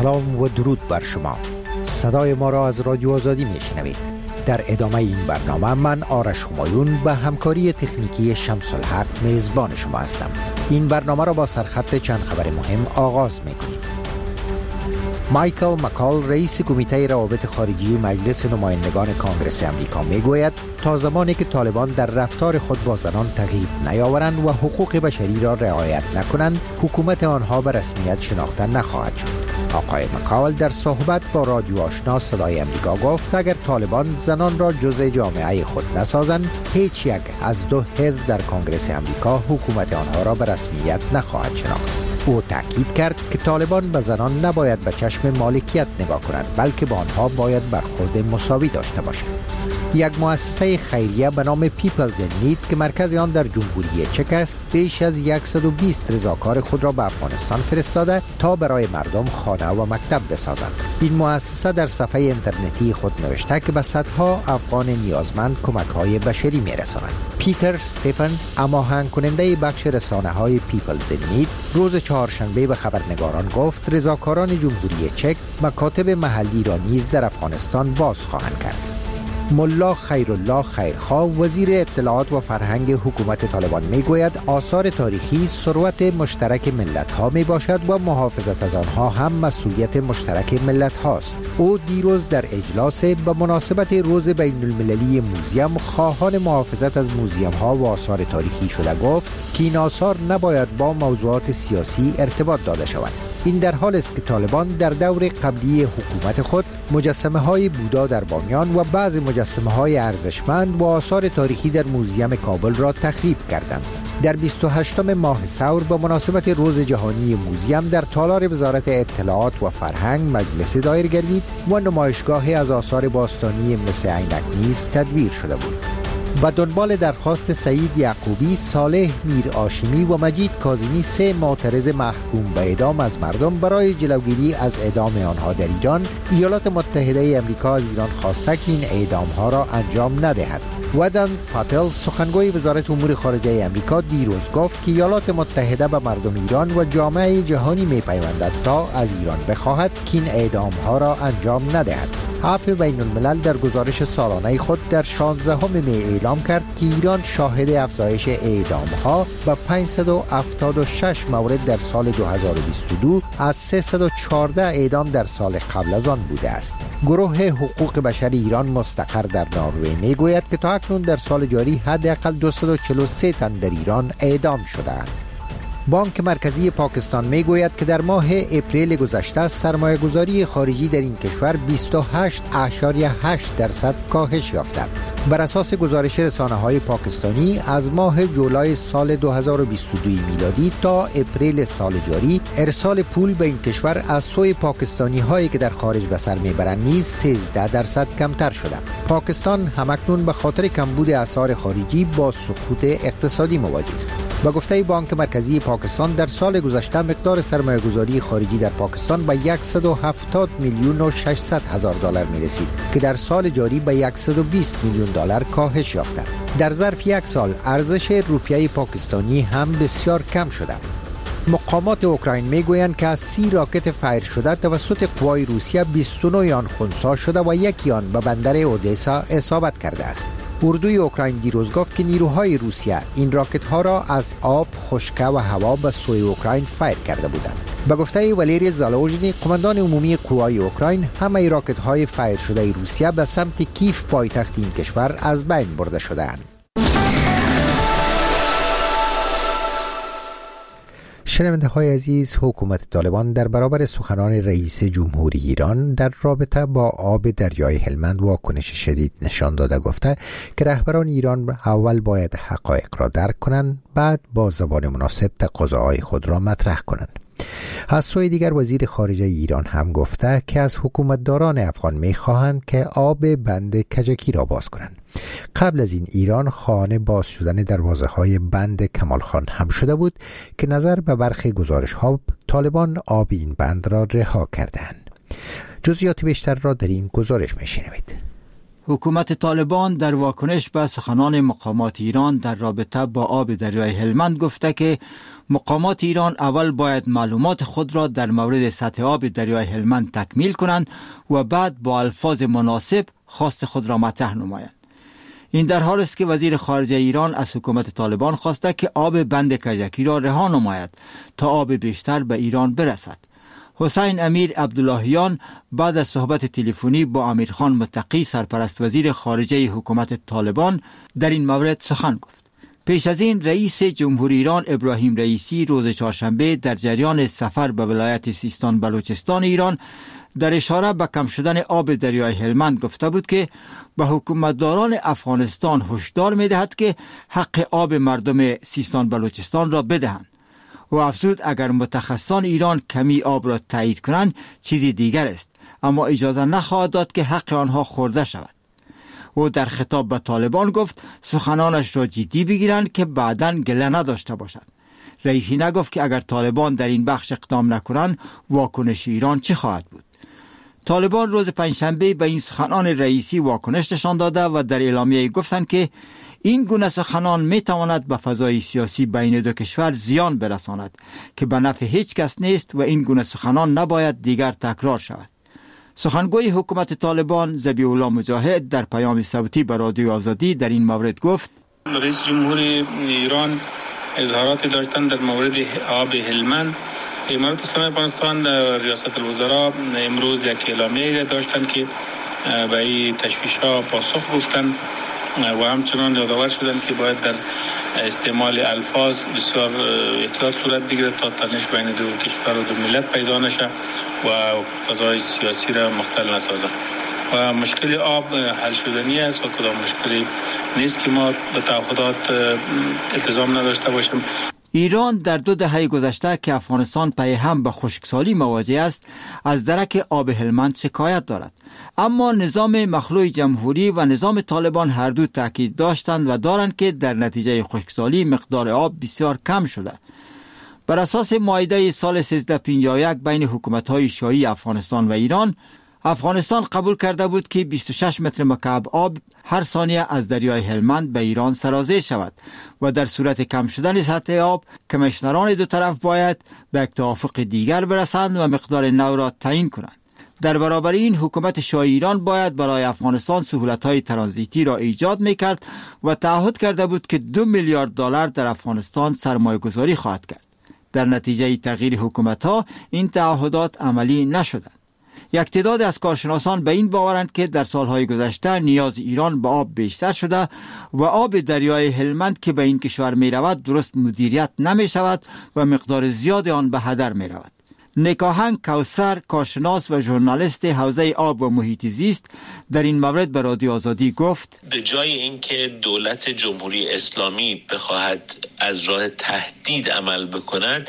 سلام و درود بر شما. صدای ما را از رادیو آزادی میشنوید. در ادامه این برنامه من آرش همایون به همکاری تکنیکی شمس الحق میزبان شما هستم. این برنامه را با سرخط چند خبر مهم آغاز میکنیم. مایکل مکال رئیس کمیته روابط خارجی مجلس نمایندگان کانگرس امریکا میگوید تا زمانی که طالبان در رفتار خود با زنان تغییر نیاورند و حقوق بشری را رعایت نکنند، حکومت آنها به رسمیت شناخته نخواهد شد. آقای مکال در صحبت با رادیو آشنا صدای امریکا گفت اگر طالبان زنان را جزء جامعه خود نسازند، هیچ یک از دو حزب در کانگرس امریکا حکومت آنها را به رسمیت نخواهد شناخت. او تاکید کرد که طالبان به زنان نباید به چشم مالکیت نگاه کنند، بلکه با آنها باید برخورد مساوی داشته باشند. یک مؤسسه خیریه به نام پیپلز این نید که مرکز آن در جمهوری چک است، بیش از 120 رضاکار خود را به افغانستان فرستاده تا برای مردم خانه و مکتب بسازند. این مؤسسه در صفحه اینترنتی خود نوشته که به صدها افغان نیازمند کمک‌های بشری می‌رساند. پیتر استفن، هماهنگ کننده بخش رسانه‌های پیپلز این نید، روز چهارشنبه به خبرنگاران گفت رضاکاران جمهوری چک مکاتب محلی را نیز در افغانستان باز خواهند کرد. ملا خیرالله خیرخواه، وزیر اطلاعات و فرهنگ حکومت طالبان میگوید آثار تاریخی ثروت مشترک ملت ها می باشد و محافظت از آنها هم مسئولیت مشترک ملت هاست. او دیروز در اجلاس به مناسبت روز بین المللی موزیم خواهان محافظت از موزیم ها و آثار تاریخی شده گفت که این آثار نباید با موضوعات سیاسی ارتباط داده شوند. این در حال است که طالبان در دور قبلی حکومت خود مجسمه های بودا در بامیان و بعض مجسمه های ارزشمند و آثار تاریخی در موزیم کابل را تخریب کردند. در 28 ماه ثور به مناسبت روز جهانی موزیم در تالار وزارت اطلاعات و فرهنگ مجلس دایر گردید و نمایشگاهی از آثار باستانی مثل عینک نیز تدبیر شده بود. و دنبال درخواست سعید یعقوبی، صالح میر هاشمی و مجید کاظمی، سه معترض محکوم به اعدام از مردم برای جلوگیری از اعدام آنها در ایران، ایالات متحده آمریکا از ایران خواسته که این اعدام ها را انجام ندهد. ودن پاتل، سخنگوی وزارت امور خارجه آمریکا، دیروز گفت که ایالات متحده به مردم ایران و جامعه جهانی می‌پیوندد تا از ایران بخواهد که این اعدام ها را انجام ندهد. عفو بین الملل در گزارش سالانه خود در 16 می اعلام کرد که ایران شاهد افزایش اعدام ها به 576 مورد در سال 2022 از 314 اعدام در سال قبل از آن بوده است. گروه حقوق بشر ایران مستقر در نروژ میگوید که تا اکنون در سال جاری حداقل 243 تن در ایران اعدام شده‌اند. بانک مرکزی پاکستان میگوید که در ماه اپریل گذشته سرمایه‌گذاری خارجی در این کشور 28.8% کاهش یافته. بر اساس گزارش رسانه‌های پاکستانی از ماه جولای سال 2022 میلادی تا اپریل سال جاری ارسال پول به این کشور از سوی پاکستانی‌هایی که در خارج به سر میبرند نیز 13% کمتر شده. پاکستان همکنون به خاطر کمبود اسعار خارجی با سقوط اقتصادی مواجه است. با گفته بانک مرکزی پاکستان در سال گذشته مقدار سرمایه‌گذاری خارجی در پاکستان به 170 میلیون و 600 هزار دلار می‌رسید که در سال جاری به 120 میلیون دلار کاهش یافته. در ظرف یک سال ارزش روپیه پاکستانی هم بسیار کم شده. مقامات اوکراین میگویند که از 30 راکت فایر شده توسط قوای روسیه 29 آن خنثی شده و یکی آن به بندر اودسا اصابت کرده است. اردوی اوکراین دیروز گفت که نیروهای روسیه این راکت ها را از آب، خشکی و هوا به سوی اوکراین فایر کرده بودند. به گفته والری زالوژنی، قماندان عمومی قوای اوکراین، همه راکت های فایر شده روسیه به سمت کیف پایتخت این کشور از بین برده شده‌اند. شنونده های عزیز، حکومت طالبان در برابر سخنان رئیس جمهوری ایران در رابطه با آب دریای هلمند واکنش شدید نشان داده گفته که رهبران ایران اول باید حقایق را درک کنند، بعد با زبان مناسب تقاضاهای خود را مطرح کنند. از سوی دیگر وزیر خارجه ایران هم گفته که از حکومتداران افغان می‌خواهند که آب بند کجکی را باز کنند. قبل از این ایران خواهان باز شدن دروازه‌های بند کمال خان هم شده بود که نظر به برخی گزارش‌ها طالبان آب این بند را رها کردند. جزئیات بیشتر را در این گزارش می‌شنوید. حکومت طالبان در واکنش به سخنان مقامات ایران در رابطه با آب دریای هلمند گفته که مقامات ایران اول باید معلومات خود را در مورد سطح آب دریای هلمند تکمیل کنند و بعد با الفاظ مناسب خواست خود را مطرح نمایند. این در حال است که وزیر خارجه ایران از حکومت طالبان خواسته که آب بند کجکی را رها نماید تا آب بیشتر به ایران برسد. حسین امیر عبداللهیان بعد از صحبت تلفنی با امیرخان متقی سرپرست وزیر خارجه حکومت طالبان در این مورد سخن گفت. پیش از این رئیس جمهوری ایران ابراهیم رئیسی روز چهارشنبه در جریان سفر به ولایت سیستان بلوچستان ایران در اشاره به کم شدن آب دریای هلمند گفته بود که به حکومتداران افغانستان هشدار می‌دهد که حق آب مردم سیستان بلوچستان را بدهند و افزود اگر متخصصان ایران کمی آب را تایید کنند چیزی دیگر است، اما اجازه نخواهد داد که حق آنها خورده شود. او در خطاب به طالبان گفت سخنانش را جدی بگیرند که بعداً گله نداشته باشند. رئیسی نگفت که اگر طالبان در این بخش اقدام نکنند واکنش ایران چه خواهد بود. طالبان روز پنجشنبه به این سخنان رئیسی واکنش نشان داده و در اعلامیه گفتند که این گونه سخنان می تواند به فضای سیاسی بین دو کشور زیان برساند که به نفع هیچ کس نیست و این گونه سخنان نباید دیگر تکرار شود. سخنگوی حکومت طالبان ذبیح الله مجاهد در پیام صوتی به رادیو آزادی در این مورد گفت رئیس جمهوری ایران اظهاراتی داشتند در مورد آب هلمند. امارات اسلامی افغانستان ریاست الوزراء امروز یک اعلامیه داشتند که به این تشویش‌ها پاسخ گفتند و همچنان یادآور شدند که باید در استعمال الفاظ بسیار احتیاط صورت بگیرد تا تنش بین دو کشور و دو ملت پیدا نشه و فضای سیاسی را مختل نسازد. و مشکل آب حل شدنی است و کدام مشکلی نیست که ما به تعهدات التزام نداشته باشیم. ایران در 2 دهه گذشته که افغانستان پی هم به خشکسالی مواجه است از درک آب هلمند شکایت دارد، اما نظام مخلوع جمهوری و نظام طالبان هر دو تاکید داشتند و دارند که در نتیجه خشکسالی مقدار آب بسیار کم شده. بر اساس معاهده سال 1351 بین حکومت‌های شیعی افغانستان و ایران، افغانستان قبول کرده بود که 26 متر مکعب آب هر ثانیه از دریای هلمند به ایران سرازیر شود و در صورت کم شدن سطح آب کمیشنران دو طرف باید به یک توافق دیگر برسند و مقدار نو را تعیین کنند. در برابر این حکومت شیعی ایران باید برای افغانستان سهولت‌های ترانزیتی را ایجاد می‌کرد و تعهد کرده بود که 2 میلیارد دلار در افغانستان سرمایه‌گذاری خواهد کرد. در نتیجه تغییر حکومت‌ها این تعهدات عملی نشدند. یک تعداد از کارشناسان به این باورند که در سالهای گذشته نیاز ایران به آب بیشتر شده و آب دریای هلمند که به این کشور می رود درست مدیریت نمی شود و مقدار زیاد آن به هدر می رود. نکاهنگ کوثر، کارشناس و ژورنالیست حوزه آب و محیط زیست، در این مورد به رادیو آزادی گفت به جای اینکه دولت جمهوری اسلامی بخواهد از راه تهدید عمل بکند،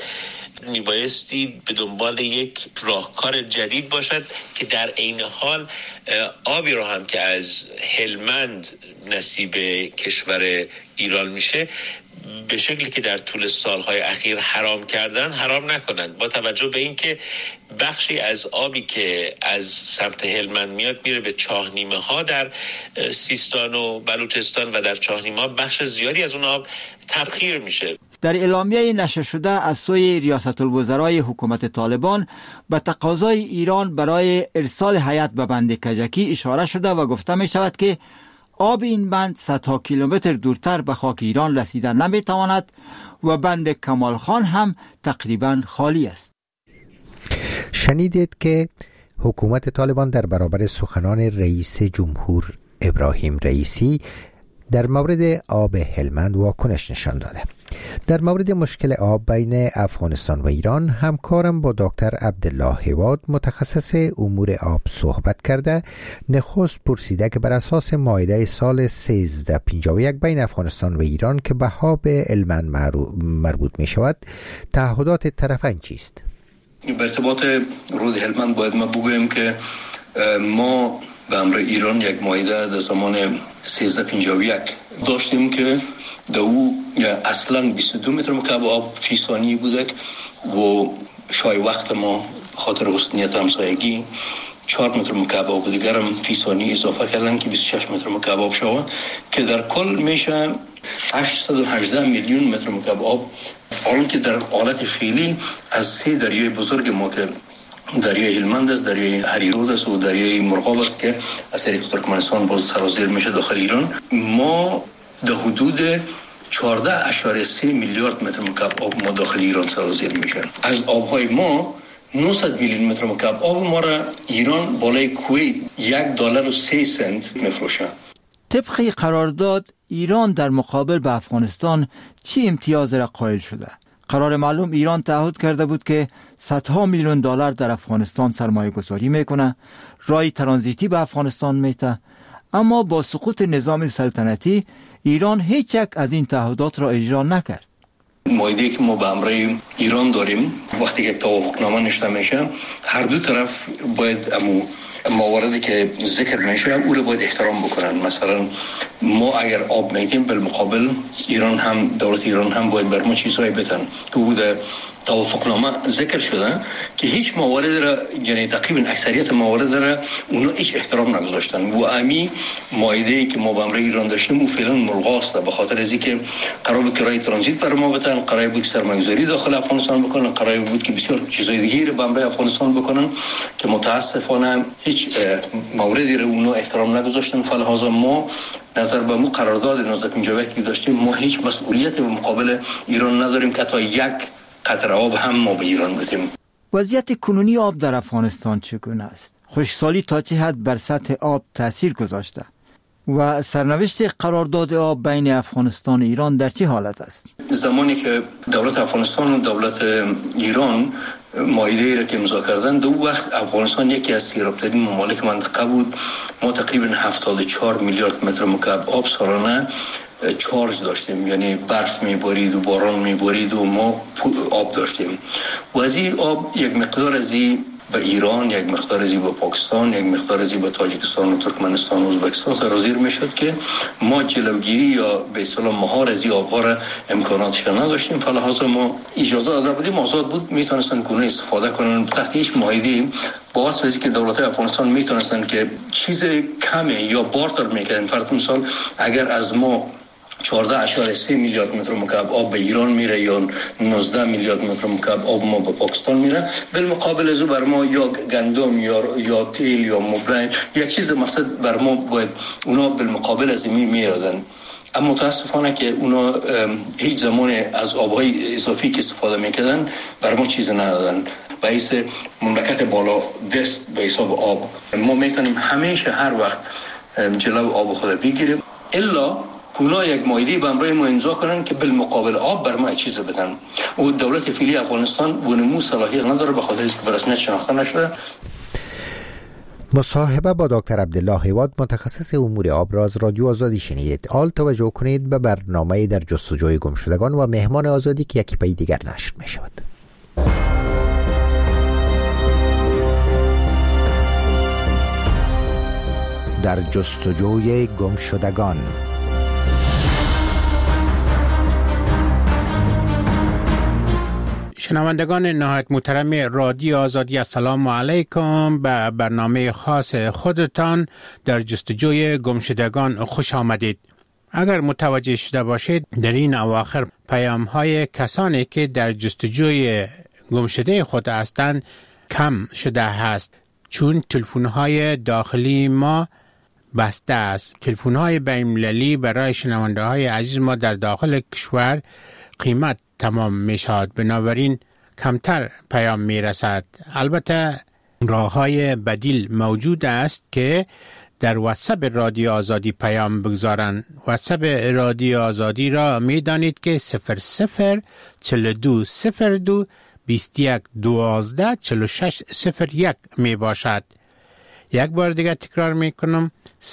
میبایستی به دنبال یک راهکار جدید باشد که در عین حال آبی رو هم که از هلمند نصیب کشور ایران میشه به شکلی که در طول سالهای اخیر حرام کردن حرام نکنند، با توجه به اینکه بخشی از آبی که از سمت هلمند میاد میره به چاهنیمه ها در سیستان و بلوچستان و در چاهنیمه ها بخش زیادی از اون آب تبخیر میشه. در اعلامیه نشر شده از سوی ریاست الوزرای حکومت طالبان به تقاضای ایران برای ارسال هیئت به بند کجکی اشاره شده و گفته می شود که آب این بند صدها کیلومتر دورتر به خاک ایران رسیده نمی تواند و بند کمال خان هم تقریبا خالی است. شنیدید که حکومت طالبان در برابر سخنان رئیس جمهور ابراهیم رئیسی در مورد آب هلمند واکنش نشان داده. در مورد مشکل آب بین افغانستان و ایران همکارم با دکتر عبدالله هواد متخصص امور آب صحبت کرده. نخست پرسیده که بر اساس معاهده سال 1351 بین افغانستان و ایران که به آب هلمند مربوط می شود تعهدات طرفین چیست؟ به ارتباط رود هلمند باید ما بگویم که ما به امر ایران یک معاهده در زمان 1351 داشتیم که در او اصلا 22 متر مکعب آب فی ثانیه بوده و شای وقت ما خاطر حسنیت همسایگی 4 متر مکعب آب دیگر هم فی ثانیه اضافه کردن که 26 متر مکعب آب شود که در کل میشه 818 میلیون متر مکعب آب. حالا که در حالت فعلی از 3 دریای بزرگ ما که دریای هلمند است، دریای هریرود است و دریای مرغاب است که از طریق ترکمنستان باز سرازیر میشه داخل ایران، ما در حدود 14.3 میلیارد متر مکعب آب ما داخل ایران سرازیر میشه. از آبهای ما 900 میلیون متر مکعب آب ما را ایران بالای کویت $1.03 میفروشه. طبق قرارداد ایران در مقابل به افغانستان چی امتیاز را قائل شده؟ قرار معلوم ایران تعهد کرده بود که صدها میلیون دلار در افغانستان سرمایه گذاری میکنه، رای ترانزیتی به افغانستان میده، اما با سقوط نظام سلطنتی ایران هیچ یک از این تعهدات را اجرا نکرد. معاهده‌ای که ما با همراه ایران داریم وقتی که توافقنامه نوشته میشه هر دو طرف باید مواردی که ذکر میشه او رو باید احترام بکنن. مثلا ما اگر آب میدیم بالمقابل ایران هم دولت ایران هم باید بر ما چیزهای بدن که بود توافقنامه ذکر شده که هیچ موارد را یعنی تقریبا اکثریت موارد را اونا هیچ احترام نگذاشتن و امی معاهده‌ای که ما با همراه ایران داشتیم او فعلا ملغاست به خاطر از اینکه قرار بود که رای ترانزیت بر ما بدن، قرار بود سرمایه‌گذاری داخل افغانستان بکنن، قرار بود که بسیار چیزای دیگه رو با همراه افغانستان بکنن که متاسفانه هیچ موردی رو اونا احترام نگذاشتن. فلحاظا ما نظر به مو قرارداد 1951 که داشتیم ما هیچ مسئولیت به مقابل ایران نداریم که تا یک قطره آب هم ما به ایران بدیم. وضعیت کنونی آب در افغانستان چگونه است؟ خشکسالی تا چه حد بر سطح آب تأثیر گذاشته و سرنوشت قرارداد آب بین افغانستان و ایران در چه حالت است؟ زمانی که دولت افغانستان و دولت ایران معاهده‌ای را که امضا کردن دو وقت افغانستان یکی از سیراب‌ترین ممالک منطقه بود. ما تقریبا 74 میلیارد متر مکعب آب سالانه چارج داشتیم، یعنی برف میبارید و باران میبارید و ما آب داشتیم و از این آب یک مقدار از این به ایران، یک مقدار از این به پاکستان، یک مقدار از این به تاجیکستان و ترکمنستان و ازبکستان سرازیر میشد که ما جلوگیری یا به اصطلاح مهار از این آبها را امکاناتش نداشتیم. فلحاظا ما اجازه داده بودیم آزاد بود میتونستن کنون استفاده کنن تحت هیچ معاهده باعث وزی که دولت افغانستان میتونستن که چیز کمی یا بارتر میکردن. فرض مثال اگر از ما 14.3 میلیارد متر مکعب آب به ایران میره یا 19 میلیارد متر مکعب آب ما به پاکستان میره، بالمقابل از او بر ما یا گندم یا تیل یا مبلین یا چیز مقصد بر ما باید اونا بالمقابل از این میادن. اما متاسفانه که اونا هیچ زمان از آبهای اضافی که استفاده میکردن بر ما چیز ندادن. باعث مملکت بالا دست به حساب آب ما میتونیم همیشه هر وقت جلو آب خود بگیریم الا اونا یک معاهده با همراه ما امضا کنن که بالمقابل آب بر ما چیز بدن و دولت فعلی افغانستان بونمو صلاحیت نداره به خاطر اینکه به رسمیت شناخته نشده. مصاحبه با دکتر عبدالله حیواد متخصص امور آب را از رادیو آزادی شنیدید. حال توجه کنید به برنامه در جستجوی گمشدگان و مهمان آزادی که یکی پی دیگر نشر می شود. در جستجوی گمشدگان. شنوندگان نهایت محترم رادیو آزادی، السلام علیکم. به برنامه خاص خودتان در جستجوی گمشدگان خوش آمدید. اگر متوجه شده باشید در این اواخر پیام های کسانی که در جستجوی گمشده خود هستند کم شده است، چون تلفن های داخلی ما بسته است. تلفن های بین‌المللی برای شنونده های عزیز ما در داخل کشور قیمت تمام می شود، بنابراین کمتر پیام می رسد. البته راه های بدیل موجود است که در واتساپ رادیو آزادی پیام بگذارند. واتساپ رادیو آزادی را می دانید که 004202 2112 4601 می باشد. یک بار دیگر تکرار می کنم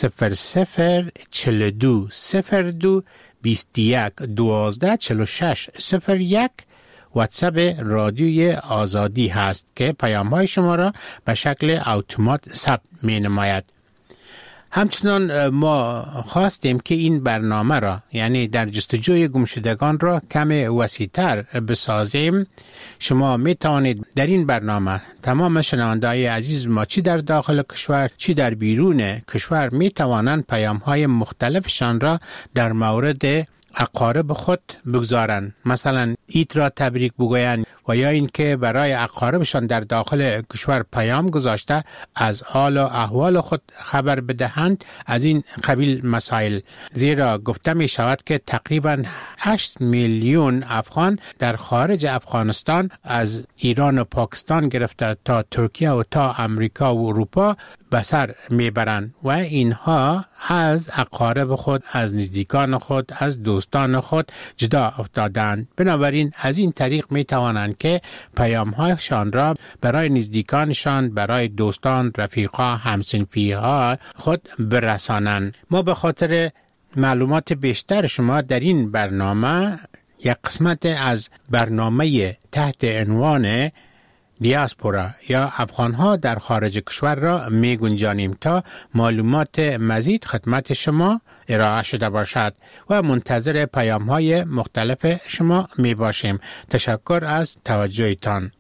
004202 2112 4601 واتساپ رادیوی آزادی هست که پیام های شما را به شکل اتومات ثبت می نماید. همچنان ما خواستیم که این برنامه را یعنی در جستجوی گمشدگان را کم وسیع‌تر بسازیم. شما می توانید در این برنامه تمام شنونده‌های عزیز ما چی در داخل کشور چی در بیرون کشور می توانند پیام‌های مختلفشان را در مورد اقارب خود بگذارند. مثلا عید را تبریک بگویند و یا اینکه برای اقاربشان در داخل کشور پیام گذاشته از حال و احوال خود خبر بدهند. از این قبیل مسائل، زیرا گفته می شود که تقریبا 8 میلیون افغان در خارج افغانستان از ایران و پاکستان گرفته تا ترکیه و تا امریکا و اروپا به سر میبرند و اینها از اقارب خود، از نزدیکان خود، از دوستان خود جدا افتادند. بنابراین از این طریق می توانند که پیام‌هایشان را برای نزدیکانشان، برای دوستان، رفیقا، همسنفی‌ها خود برسانند. ما به خاطر معلومات بیشتر شما در این برنامه یک قسمت از برنامه تحت عنوان دیاسپورا یا افغانها در خارج کشور را می گنجانیم تا معلومات مزید خدمت شما ارائه شده باشد و منتظر پیام های مختلف شما می باشیم. تشکر از توجهتان.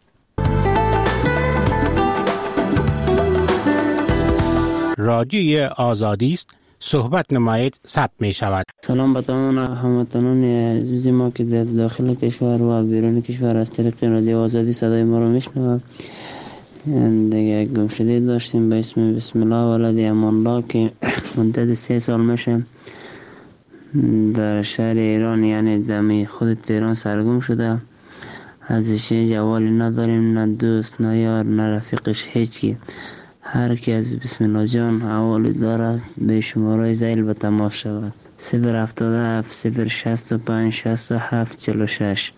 رادیوی آزادی است. صحبت نمایید ثبت می شود. سلام به تمام هموطنان عزیز ما که در داخل کشور و بیرون کشور از طریق رادیو آزادی صدای ما رو میشنوند. دیگه گمشده داشتیم به اسم بسم الله ولد امان الله که مدت 3 سال میشه در شهر ایران یعنی دمی خود تهران سرگم شده. ازش جوالی نداریم، نه دوست نه یار نه رفیقش، هیچکی. هر کی از بسم الله جان حوالی داره به شماره زیل به تماس شود. 077 065 67 46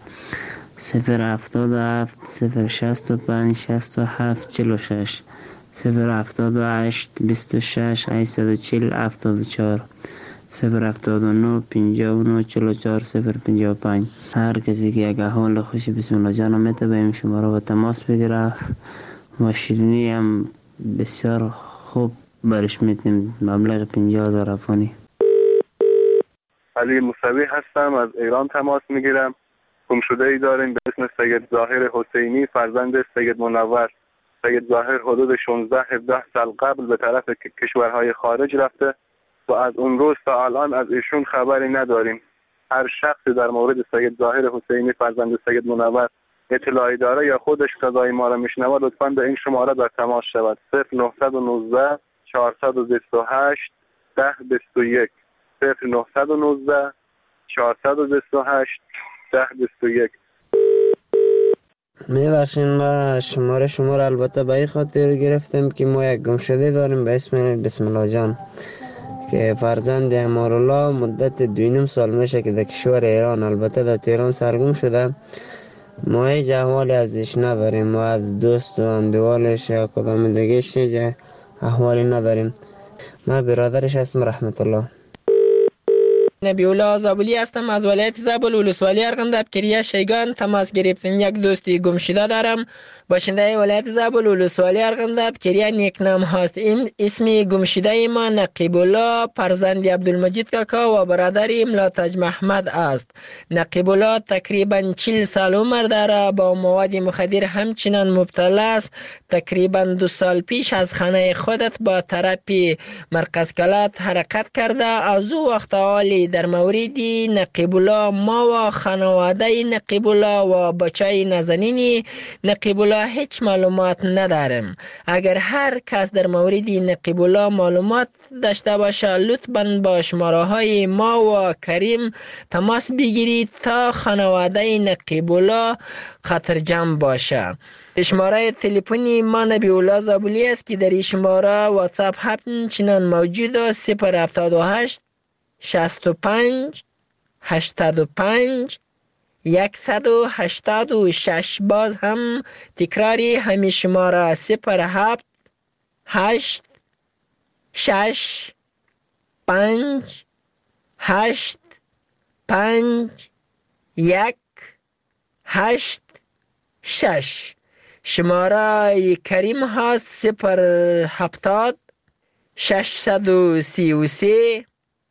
077 065 67 46 078 26 840 74 079 59 44 055. هر کسی که یک احوال خوشی بسم الله جان میته به این شماره به تماس بگیره و شیرینی هم بسیار خوب برش میتیم. مبلغ 50,000 افغانی. علی موسوی هستم، از ایران تماس میگیرم. گمشده ای داریم به اسم سید ظاهر حسینی فرزند سید منور. سید ظاهر حدود 16-17 سال قبل به طرف کشورهای خارج رفته و از اون روز تا الان از ایشون خبری نداریم. هر شخصی در مورد سید ظاهر حسینی فرزند سید منور اطلاعی داره یا خودش صدای ما را میشنوه لطفاً به این شماره در تماس شود. 0919 428 1021 0919 428 1021. میبخشین ما شماره البته به این خاطر گرفتم که ما یک گمشده داریم به اسم بسم الله جان که فرزند امارالله مدت 2.5 سال میشه که در کشور ایران البته در تهران سرگم شده. ما هیچ احوالی ازش نداریم، ما از دوست و اندوالش یا کدام دیگهش هیچ احوالی نداریم. من برادرش هستم رحمت الله. نبی الله زابلی هستم از ولایت زابل ولسوالی ارغنداب کریه شیگان تماس گرفتم. یک دوستی گم شده دارم باشنده ولایت زابل ولسوالی ارغنداب کریه نیکنام هست. اسم گم شده ما نقیب الله فرزند عبدالمجید کاکا و برادر ملاتج محمد است. نقیب الله تقریبا 40 سال عمر داره، با مواد مخدر همچنان مبتلا است. تقریبا 2 سال پیش از خانه خودت با تراپی مرکز کلات حرکت کرده. از او وقت حالی در مورد نقیب الله ما و خانواده نقیب الله و بچه نازنین نقیب الله هیچ معلومات نداریم. اگر هر کس در مورد نقیب الله معلومات داشته باشه لطفاً با شماره های ما و کریم تماس بگیرید تا خانواده نقیب الله خطرجم باشه. شماره تلفنی ما نبی الله زابلی است که در این شماره واتساپ همچنان موجود است. 078 65 85 186. باز هم تکراری همین شماره 07 8 6 5 8 5 1 8 6. شماره کریم هست 070 633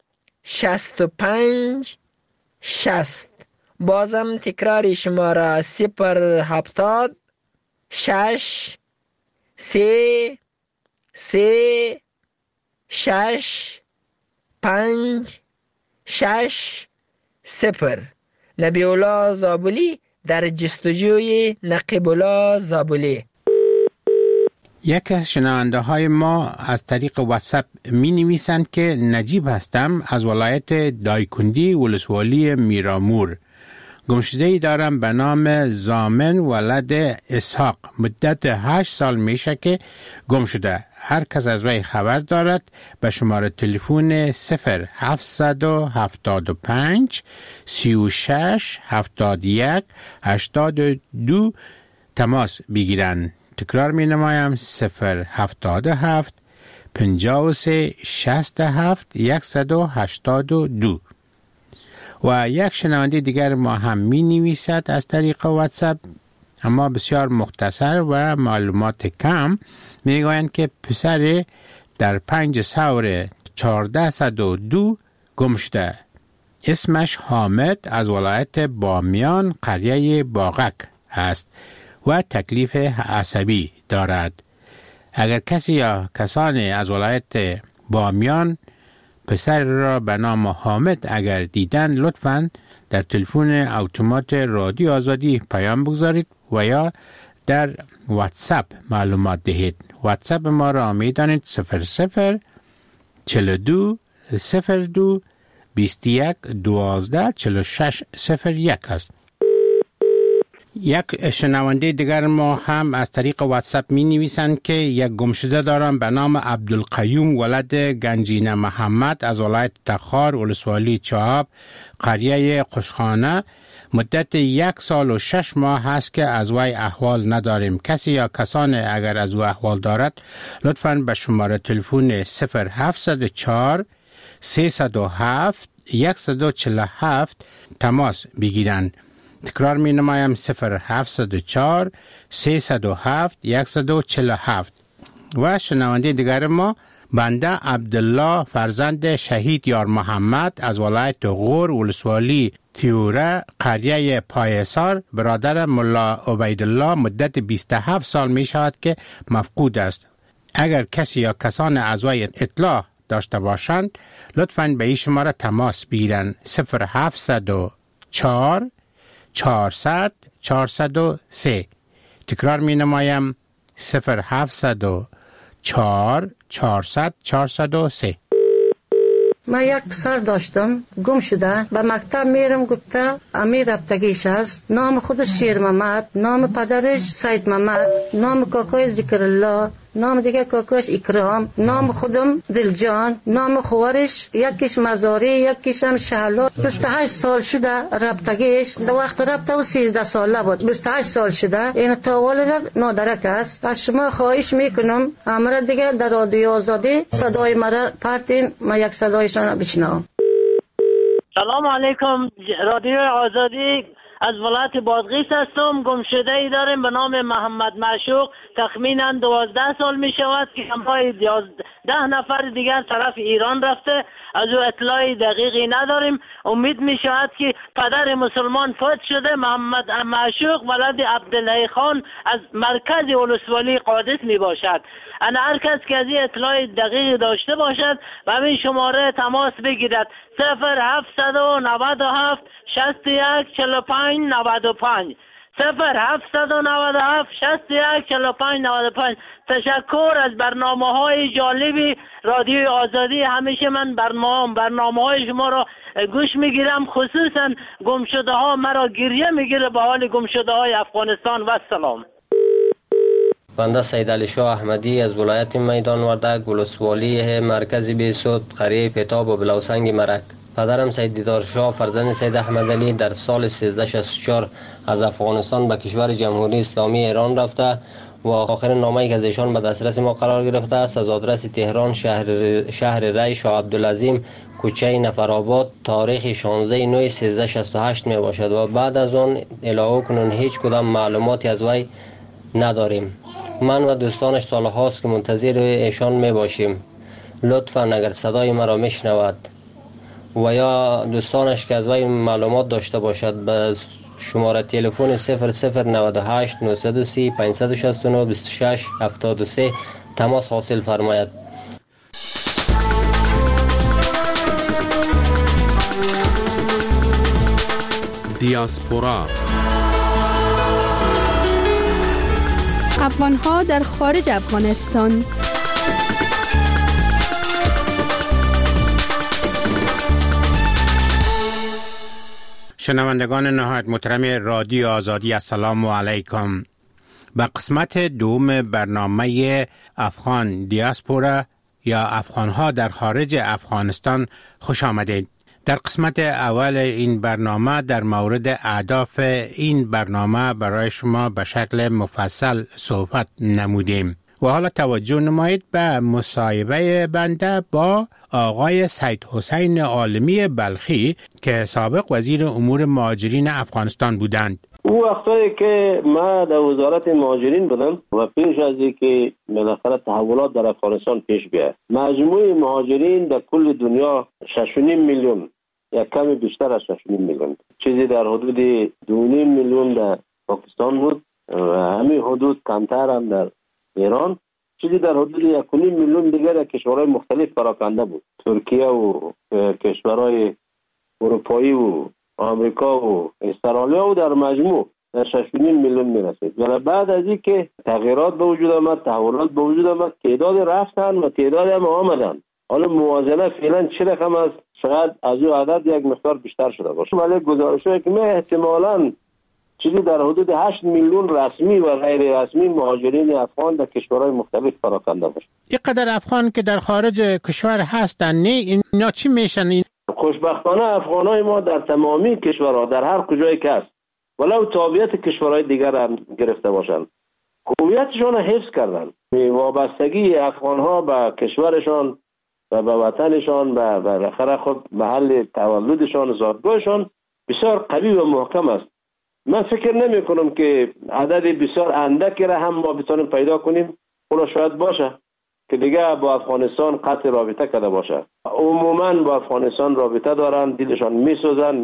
65 60. بازم تکرار شماره 070 6 3 3 6 5 6 0. نبی الله زابلی در جستجوی نقیب الله زابلی. یک از شنونده های ما از طریق واتساپ می نویسند که نجیب هستم از ولایت دایکندی ولسوالی میرامور. گمشده‌ای دارم به نام زامن ولد اسحاق. مدت 8 سال میشه که گم شده. هر کس از وی خبر دارد به شماره تلفن 0775 36 71 82 تماس بگیرند. تکرار می نمایم 077 53 67 182. و یک شنونده دیگر ما هم می نویسد از طریق واتساپ، اما بسیار مختصر و معلومات کم. می گویند که پسر در 5 سور 1402 گم شده. اسمش حامد از ولایت بامیان قریه باغک است و تکلیف عصبی دارد. اگر کسی یا کسانی از ولایت بامیان پسر را به نام حامد اگر دیدن، لطفاً در تلفن اتومات رادیو آزادی پیام بگذارید و یا در واتساپ معلومات دهید. واتساپ ما را می دانید 00 42 02 21 12 46 01 است. یک شنونده دیگر ما هم از طریق واتساپ می نویسند که یک گمشده دارم به نام عبدالقیوم ولد گنجینه محمد از ولایت تخار ولسوالی چهاب قریه قشخانه. مدت 1 سال و 6 ماه هست که از وی احوال نداریم. کسی یا کسان اگر از او احوال دارد لطفاً به شماره تلفن 0704 307 147 تماس بگیرند. تکرار می نمایم 0704 307 147. و شنونده دیگر ما بنده عبدالله فرزند شهید یار محمد از ولایت غور ولسوالی تیوره قریه پایسار برادر ملا عبیدالله مدت 27 سال می شود که مفقود است. اگر کسی یا کسان از وی اطلاع داشته باشند لطفاً به این شماره تماس بگیرند 0704 400 403. تکرار می نمایم 0704 400 403. من یک پسر داشتم گم شده، به مکتب میرم گفته امیر رفتگیش است. نام خودش شیر محمد، نام پدرش سید محمد، نام کاکایش ذکر الله، نام دیگه کاکایش اکرام، نام خودم دلجان، نام خوارش یکیش مزاری یکیش هم شهلا. 28 سال شده رفتگیش. در وقت رفته و 13 ساله بود. 28 سال شده. این تاولد نادرک است. از شما خواهش میکنم امر دیگه در رادیو آزادی صدای مرا پرتین، ما یک صدایشان بشنوم. سلام علیکم. رادیو آزادی از ولایت بادغیس هستم. گمشده ای داریم به نام محمد معشوق. تخمینا 12 سال می شود که همراه 10 نفر دیگر طرف ایران رفته. از او اطلاعی دقیقی نداریم. امید می شود که پدر مسلمان فوت شده. محمد معشوق ولد عبدالله خان از مرکز ولسوالی قادس می باشد. انا هر کس که از این اطلاع دقیقی داشته باشد و همین شماره تماس بگیرد 0797 61 45 95 0797 61 45 95. تشکر از برنامه‌های جالبی رادیو آزادی. همیشه من برنامه‌های شما را گوش میگیرم، خصوصا گمشده ها مرا گریه میگیره به حال گمشده های افغانستان. و سلام. بنده سید علی شاه احمدی از ولایت میدان وردک ولسوالی مرکز بیسود قریه پتاب و بلوسنگ مرک. پدرم سید دیدار شاه فرزند سید احمد علی در سال 1364 از افغانستان به کشور جمهوری اسلامی ایران رفته و آخرین نامه‌ای که از ایشان به دسترس ما قرار گرفته است از آدرس تهران شهر ری شاه عبدالعظیم کوچه نفرآباد تاریخ 16/9/1368 می باشد و بعد از آن الی کنون هیچ کدام معلوماتی از وی نداریم. من و دوستانش سالهاست که منتظر ایشان می باشیم. لطفاً اگر صدای مرا میشنود و یا دوستانش که از وی معلومات داشته باشد به شماره تلفن 0098 930 569 26 73 تماس حاصل فرماید. دیاسپورا افغان‌ها در خارج افغانستان. شنوندگان نهایت محترم رادیو آزادی، السلام علیکم. به قسمت دوم برنامه افغان دیاسپورا یا افغان‌ها در خارج افغانستان خوش آمدید. در قسمت اول این برنامه در مورد اهداف این برنامه برای شما به شکل مفصل صحبت نمودیم و حالا توجه نمایید به مصاحبه بنده با آقای سید حسین عالمی بلخی که سابق وزیر امور مهاجرین افغانستان بودند. او وقتایی که ما در وزارت مهاجرین بودم و پیش از اینکه بالاخره تحولات در افغانستان پیش بیاد، مجموع مهاجرین در کل دنیا 6.5 میلیون یا کمی بیشتر از 6.5 میلیون، چیزی در حدود 2.5 میلیون در پاکستان بود و همین حدود کمتر هم در ایران، چیزی در حدود 1.5 میلیون دیگر کشورهای مختلف پراکنده بود، ترکیه و کشورهای اروپایی و آمریکا و استرالیا و در مجموع در 6.5 میلیون میرسید. و بعد از اینکه تغییرات به وجود آمد، تحولات به وجود آمد، تعداد رفتن و تعداد هم آمدن. حالا موازنه فعلا چه رقم است؟ شاید از او عدد یک مقدار بیشتر شده باشه، ولی گزارش‌هایی که احتمالاً چیزی در حدود 8 میلیون رسمی و غیر رسمی مهاجرین افغان در کشورهای مختلف پراکنده باشه. اینقدر افغان که در خارج کشور هستن، نه اینا چی میشن؟ خوشبختانه افغانای ما در تمامی کشورها در هر کجایی که هست، ولو تابعیت کشورهای دیگر هم گرفته باشند، هویتشان را حفظ کردن. وابستگی افغانها به کشورشان و به وطنشان و بالاخره خود محل تولدشان، زادگاهشان بسیار قوی و محکم است. من فکر نمی کنم که عدد بسیار اندکی را هم ما بتونیم پیدا کنیم. اونا شاید باشه که دیگه با افغانستان قطع رابطه کرده باشه. عموما با افغانستان رابطه دارن، دلشان میسوزن،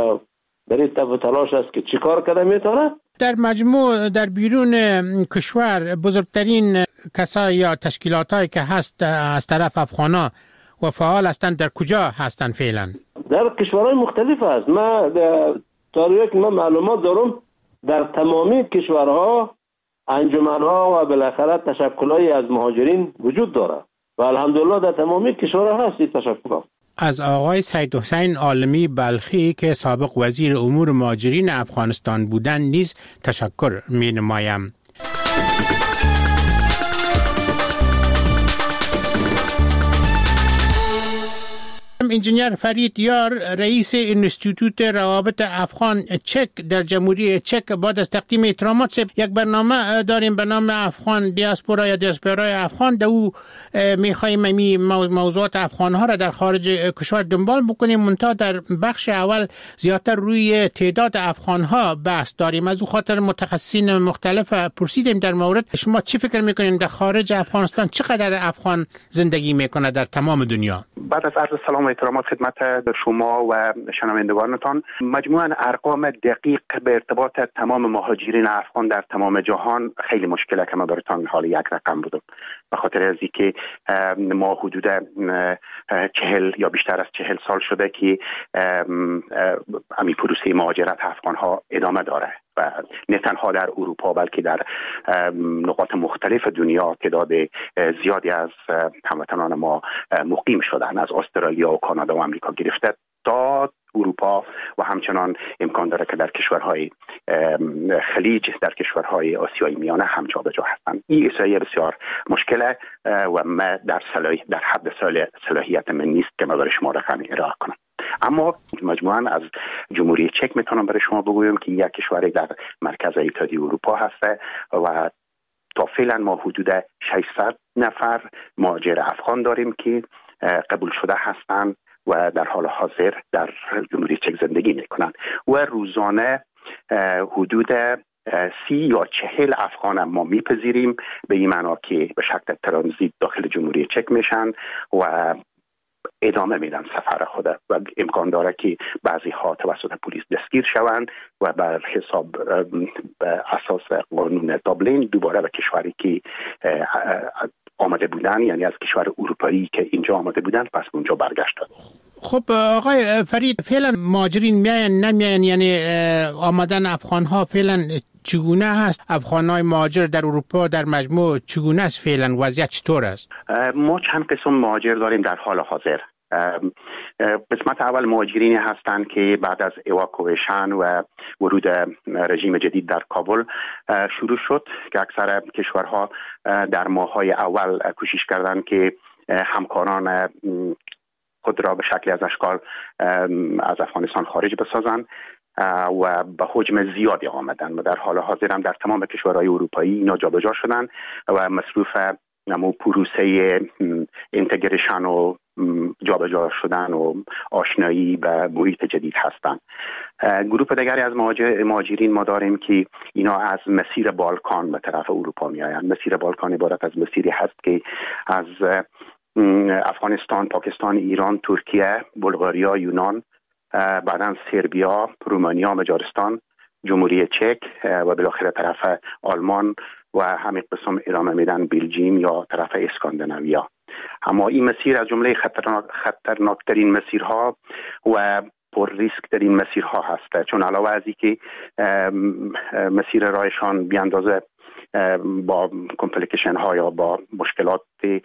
در این تف تلاش است که چی کار کرده میتونه. در مجموع در بیرون کشور بزرگترین کسا یا تشکیلات هایی که هست از طرف افغانا و فعال هستند در کجا هستند فعلا؟ در کشورهای مختلف هست. ما تاریخ که من معلومات دارم در تمامی کشورها انجمنها و بالاخره تشکل‌های از مهاجرین وجود داره و الحمدلله در تمامی کشورها هست این تشکل‌ها. از آقای سید حسین عالمی بلخی که سابق وزیر امور مهاجرین افغانستان بودند نیز تشکر می‌نمایم. انجینیر فرید یار، رئیس انستیتوت روابط افغان چک در جمهوری چک، بعد از تقدیم احترامات یک برنامه داریم به نام افغان دیاسپورا یا دیاسپورای افغان. در او میخواییم موضوعات افغان ها را در خارج کشور دنبال بکنیم، منتها در بخش اول زیادتر روی تعداد افغان ها بحث داریم. از او خاطر متخصصین مختلف پرسیدیم در مورد شما چی فکر میکنین در خارج افغانستان چقدر افغان زندگی میکنه در تمام دنیا؟ بعد از عرض سلام و احترامات خدمت شما و شنوندگانتان، مجموعاً ارقام دقیق به ارتباط تمام مهاجرین افغان در تمام جهان خیلی مشکله که ما براتون حال یک رقم بودم، به خاطر از اینکه ما حدود 40 یا بیشتر از 40 سال شده که همین پروسه مهاجرت افغان ها ادامه داره و نه تنها در اروپا بلکه در نقاط مختلف دنیا تعداد زیادی از هموطنان ما مقیم شدن، از استرالیا و کانادا و آمریکا گرفته تا اروپا و همچنان امکان داره که در کشورهای خلیج، در کشورهای آسیای میانه هم جابجا هستند. این مسئله بسیار مشکله و ما در حد صلاحیت من نیست که ما برای شما رقم ارائه کنم. اما مجموعاً از جمهوری چک میتونم برای شما بگویم که یک کشوری در مرکز اتحادیه اروپا هست و تا فعلا ما حدود 600 نفر مهاجر افغان داریم که قبول شده هستند و در حال حاضر در جمهوری چک زندگی میکنند و روزانه حدود 30 یا 40 افغان ما میپذیریم، به این معنا که به شکل ترانزیت داخل جمهوری چک میشن و ادامه میدن سفر خود و امکان داره که بعضی ها توسط پلیس دستگیر شوند و بر حساب اساس قانون دابلین دوباره به کشوری که آمده بودن، یعنی از کشور اروپایی که اینجا آمده بودن، پس اونجا برگشتن. خب آقای فرید، فعلا مهاجرین میاین نمیاین، یعنی آمدن افغان ها فعلا چگونه هست؟ افغان های مهاجر در اروپا در مجموع چگونه است؟ فعلا وضعیت چطور است؟ ما چند قسم مهاجر داریم در حال حاضر. قسمت اول مهاجرین هستند که بعد از اواکویشن و ورود رژیم جدید در کابل شروع شد که اکثر کشورها در ماه‌های اول کوشش کردند که همکاران خود را به شکلی از اشکال از افغانستان خارج بسازند و به حجم زیادی آمدن و در حال حاضر هم در تمام کشورهای اروپایی اینا جابجا شدن و مصروف پروسه اینتگریشن و جابجا شدن و آشنایی به محیط جدید هستند. گروه دیگری از مهاجرین ما داریم که اینا از مسیر بالکان به طرف اروپا می آیند. مسیر بالکان عبارت از مسیری هست که از افغانستان، پاکستان، ایران، ترکیه، بلغاریا، یونان، بعداً سربیا، رومانیا، مجارستان، جمهوری چک و بالاخره طرف آلمان و همین قسم ادامه میدن بلژیم یا طرف اسکاندیناویا. اما این مسیر از جمله خطرناکترین مسیرها و پر ریسک ترین مسیرها هست، چون علاوه از اینکه مسیر رایشان بی اندازه با کمپلیکیشن ها یا با مشکلات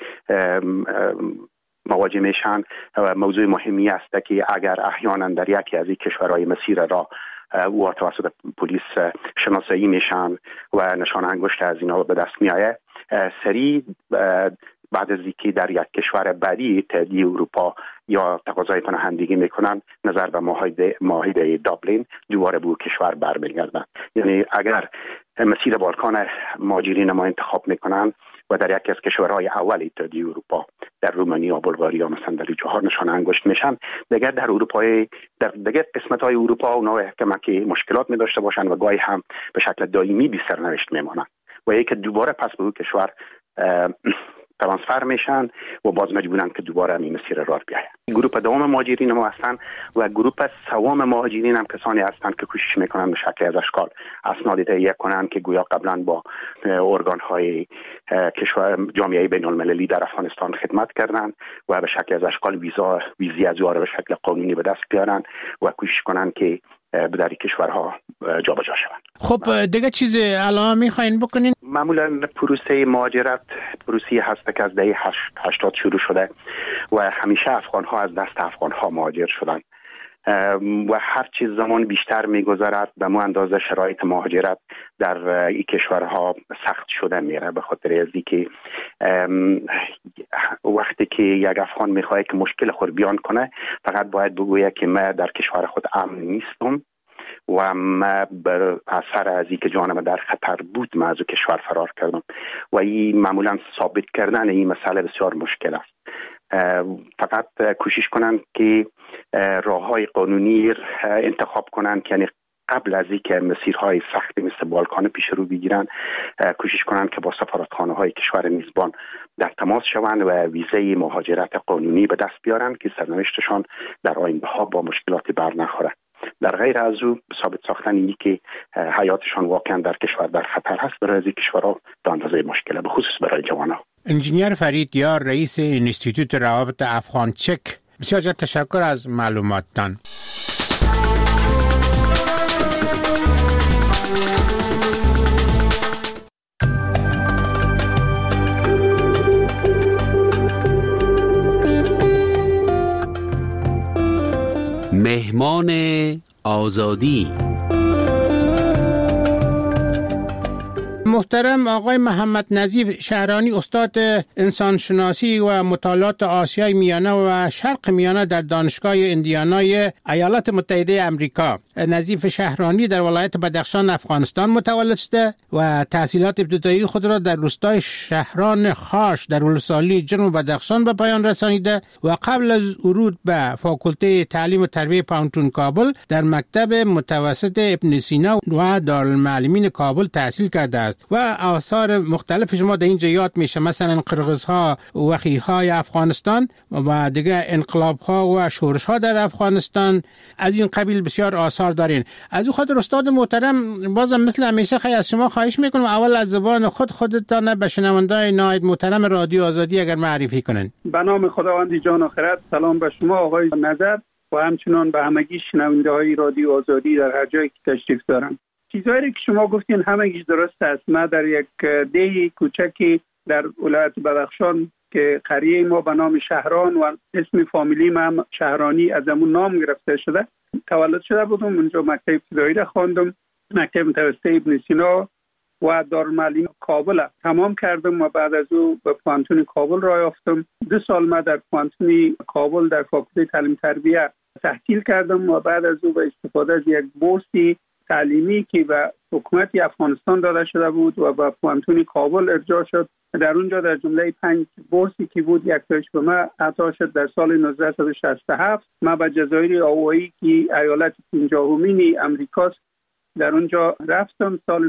مواجه میشن، موضوع مهمی است که اگر احیانا در یکی از این کشورهای مسیر را او توسط پلیس شناسایی میشن و نشان انگشت از اینا به دست میآید، سریع بعد از اینکه در یک کشور بعدی اتحادیه اروپا یا تقاضای پناهندگی میکنن نظر به معاهده دابلین دوباره به کشور برمیگردن. یعنی اگر مسیر بالکان مهاجرین ما انتخاب میکنن و در یکی از کشورهای اول اتحادیه اروپا در رومانیا، بلغاریا مثلا در جاها نشان انگشت میشن، دیگر در اروپای در دیگر قسمت‌های اروپا اونا احتمال که مشکلات می داشته باشن و گاهی هم به شکل دائمی بی سرنوشت میمونن و یک دوباره پس به اون کشور ترانسفر میشن و باز مجبورن که دوباره این مسیر راه بیاین. گروه دوم مهاجرین ما هستن و گروه سوم مهاجرین هم کسانی هستند که کوشش میکنن به شکل از اشکال اسناد تهیه کنن که گویا قبلا با ارگان های کشور جامعه بین المللی در افغانستان خدمت کردن و به شکل از اشکال ویزی از به شکل قانونی به دست بیارن و کوشش کنن که در کشورها جابجا شوند. خب دیگه چیز الان میخواین بکنین؟ معمولا پروسه مهاجرت پروسه هست که از دهه 80 شروع شده و همیشه افغان‌ها از دست افغان‌ها مهاجر شدن و هر چیز زمان بیشتر میگذرد به مو اندازه شرایط مهاجرت در این کشورها سخت شده میره، به خاطر از اینکه وقتی که یک افغان میخواد که مشکل خود بیان کنه فقط باید بگوید که من در کشور خود امن نیستم و من بر اثر از اینکه جانم در خطر بود من از کشور فرار کردم و این معمولا ثابت کردن این مسئله بسیار مشکل است. فقط کوشش کنن که راههای قانونی انتخاب کنن که یعنی قبل از اینکه مسیرهای سختی مثل بالکان پیش رو بگیرن کوشش کنن که با سفارتخانه های کشور میزبان در تماس شوند و ویزه مهاجرت قانونی به دست بیارن که سرنوشتشان در آینده ها با مشکلاتی بر نخوره. در غیر از او ثابت ساختن اینی که حیاتشان واقعا در کشور در خطر هست برای از این کشورها به اندازه مشکله، به خصوص برای جوانها. انجینیر فرید یار، رئیس انستیتوت روابط افغان چک، بسیار تشکر از معلوماتتان. مهمان آزادی. محترم آقای محمد نظیف شهرانی، استاد انسانشناسی و مطالعات آسیای میانه و شرق میانه در دانشگاه ایندیانای ایالات متحده آمریکا. نظیف شهرانی در ولایت بدخشان افغانستان متولد شده و تحصیلات ابتدایی خود را در روستای شهران خاش در ولسوالی جرم بدخشان به پایان رسانیده و قبل از ورود به فاکولته تعلیم و تربیت پانتون کابل در مکتب متوسط ابن سینا و دارالمعلمین کابل تحصیل کرده است و آثار مختلف شما در اینجا یاد میشه، مثلا قرغزها، وخیهای افغانستان و دیگه انقلابها و شورشها در افغانستان، از این قبیل بسیار آثار دارین. از او خاطر استاد محترم بازم مثل همیشه خیلی از شما خواهش میکنم اول از زبان خودتان به شنوندگان نایب محترم رادیو آزادی اگر معرفی کنن. به نام خداوند جان و خرد، سلام به شما آقای نظر و همچنان به همگی شنونده های رادیو آزادی در هر جایی که تشریف دارن. چیزهایی که شما گفتین همگیش درست است. ما در یک ده کوچکی در ولایت بدخشان که قریه ما به نام شهران و اسم فامیلی ما هم شهرانی از همون نام گرفته شده تولد شده بودم. اونجا مکتب ابتدایی را خواندم، مکتب متوسط ابن سینا و دارالمعلمین کابل تمام کردم و بعد از او به پانتون کابل راه یافتم. 2 سال ما در پانتون کابل در فاکولته تعلیم تربیت تحصیل کردم و بعد از او به استفاده از یک بورسی تعلیمی که به حکومت افغانستان داده شده بود و به پانتون کابل ارجاع شد، در اونجا در جمله 5 بورسی که بود یک تاش به من عطا شد. در سال 1967 من به جزایر آوایی که ایالت 50مین امریکاست در اونجا رفتم. سال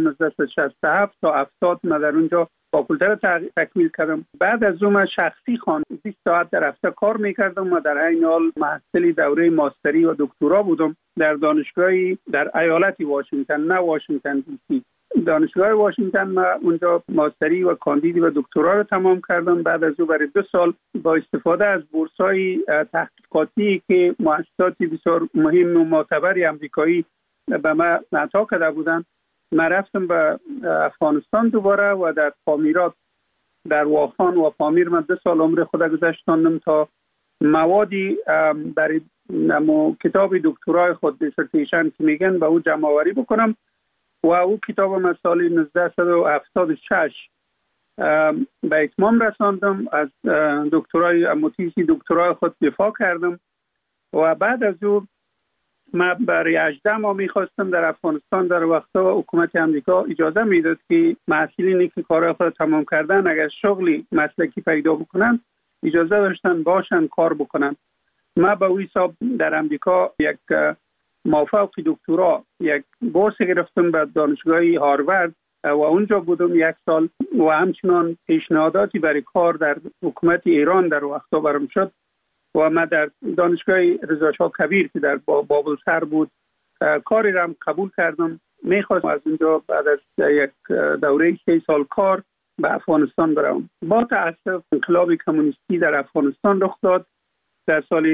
1967 تا 70 من در اونجا فاکولته را تکمیل کردم. بعد از اون من شخصی 20 ساعت در هفته کار میکردم و در این حال محصل دوره ماستری و دکترا بودم در دانشگاهی در ایالت واشنگتن، نه واشنگتن دی سی. دانشگاه واشنگتن من اونجا ماستری و کاندیدی و دکترا رو تمام کردم. بعد از اون برای 2 سال با استفاده از بورس‌های تحقیقاتی که مؤسسات بسیار مهم و معتبر آمریکایی به من عطا کرده بودن، من رفتم به افغانستان دوباره و در پامیرات در واخان و پامیر من 2 سال عمر خود گذاشتم تا موادی برای کتاب دکترای خود دیسرتیشن که میگن به او جمع آوری بکنم و او کتاب من سال 1976 به اتمام رساندم. از دکترای تیزی دکترای خود دفاع کردم و بعد از او من برای 18 ماه میخواستم در افغانستان. در وقتا حکومت امریکا اجازه میداد که محصلینی که کارهای خود تمام کردن اگر شغلی مسلکی پیدا بکنن اجازه داشتن باشن کار بکنن. من به وی حساب در امریکا یک مافوق دکترا یک بورس گرفتم به دانشگاه هاروارد و اونجا بودم 1 سال و همچنان پیشنهاداتی برای کار در حکومت ایران در وقتا برام شد و من در دانشگاه رضا شاه کبیر که در بابل سر بود کاری را قبول کردم. میخواستم از اونجا بعد از یک دوره 3 سال کار به افغانستان برم. با تأسف انقلاب کمونیستی در افغانستان رخ داد در سال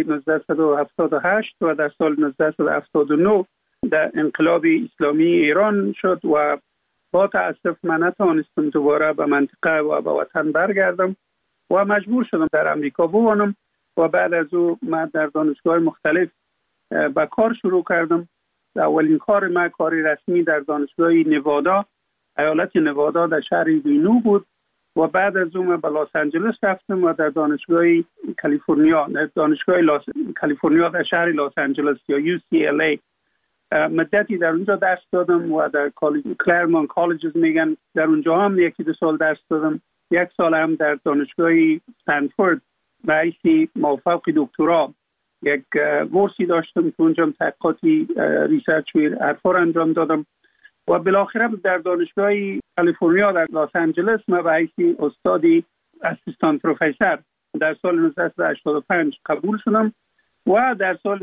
1978 و در سال 1979 در انقلاب اسلامی ایران شد و با تأسف من نتوانستم دوباره به منطقه و به وطن برگردم و مجبور شدم در امریکا بمانم و بعد از او من در دانشگاه مختلف به کار شروع کردم. اولین کار من کاری رسمی در دانشگاه نوادا، ایالت نوادا در شهر رینو بود و بعد از اون به لس آنجلس رفتم و در دانشگاه کالیفرنیا کالیفرنیا در شهر لس آنجلس یا UCLA مدتی در اونجا درس دادم و در کلرمون کالجز میگن در اونجا هم 1-2 سال درس دادم. 1 سال هم در دانشگاه استنفورد به حیث موفق دکترا یک بورسی داشتم که اونجا تحقیقاتی ریسرچ و حرفا انجام دادم و بالاخره در دانشگاه کالیفرنیا در لس آنجلس من به حیث استادی اسیستانت پروفسور در سال 1985 قبول شدم و در سال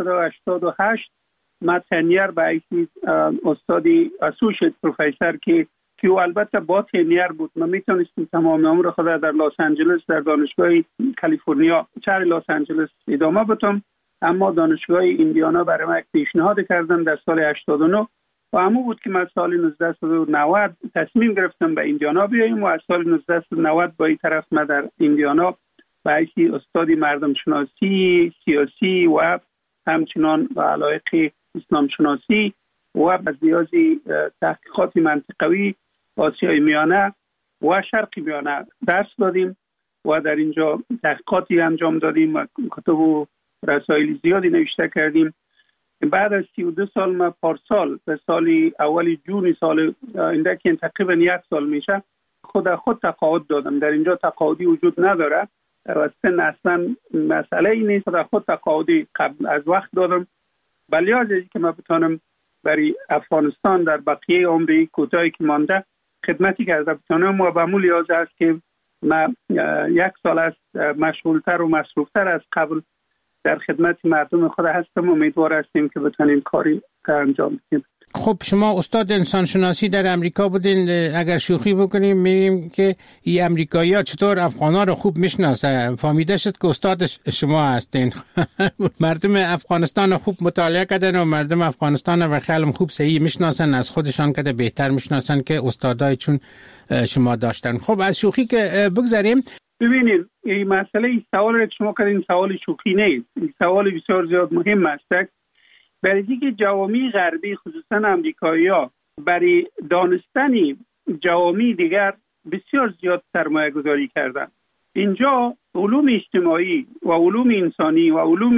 1988 من تنیر به حیث استادی اسوشیت پروفسور که البته با تنیر بود. من میتونستم تمام عمر خود در لس آنجلس در دانشگاه کالیفرنیا شهر لس آنجلس ادامه بدم، اما دانشگاه ایندیانا برای من پیشنهاد کردن در سال 89 و همون بود که من سال 1990 تصمیم گرفتم به ایندیانا بیاییم و از سال 1990 با این طرف من در ایندیانا به حیث استادی مردم شناسی، سیاسی و همچنان و علایق اسلام شناسی و بزیازی تحقیقات منطقوی و آسیای میانه و شرق میانه درس دادیم و در اینجا تحقیقاتی انجام دادیم و کتب و رسائل زیادی نوشته کردیم. بعد از 32 سال ما پارسال به سال اولی جون سال آینده که تقریبا 1 سال میشه خود تقاعد دادم. در اینجا تقاعدی وجود نداره و سن اصلا مسئله ای نیست. خود تقاعدی قبل از وقت دادم ولی از اینکه ما بتونم برای افغانستان در بقیه عمری کوتاهی که مانده خدمتی کرده بتونم و به مو لیاز است که ما 1 سال است مشغولتر و مصروفتر از قبل در خدمت مردم خود هستم. امیدوار هستیم که بتونیم کاری انجام بدیم. خب شما استاد انسان شناسی در امریکا بودین، اگر شوخی بکنیم میگیم که این امریکایی‌ها چطور افغان‌ها رو خوب میشناسن. فهمیده شد که استاد شما هستین. مردم افغانستان خوب مطالعه کردن و مردم افغانستان رو خیلی خوب صحیح میشناسن، از خودشان که بهتر میشناسن که استادای چون شما داشتن. خب از شوخی که بگذاریم، ببینید این مسئله این سوال که شما کردین سوال شوخی نیست، این سوال بسیار زیاد مهم است. برای اینکه جوامع غربی خصوصا امریکایی‌ها برای دانستن جوامع دیگر بسیار زیاد سرمایه گذاری کردن. اینجا علوم اجتماعی و علوم انسانی و علوم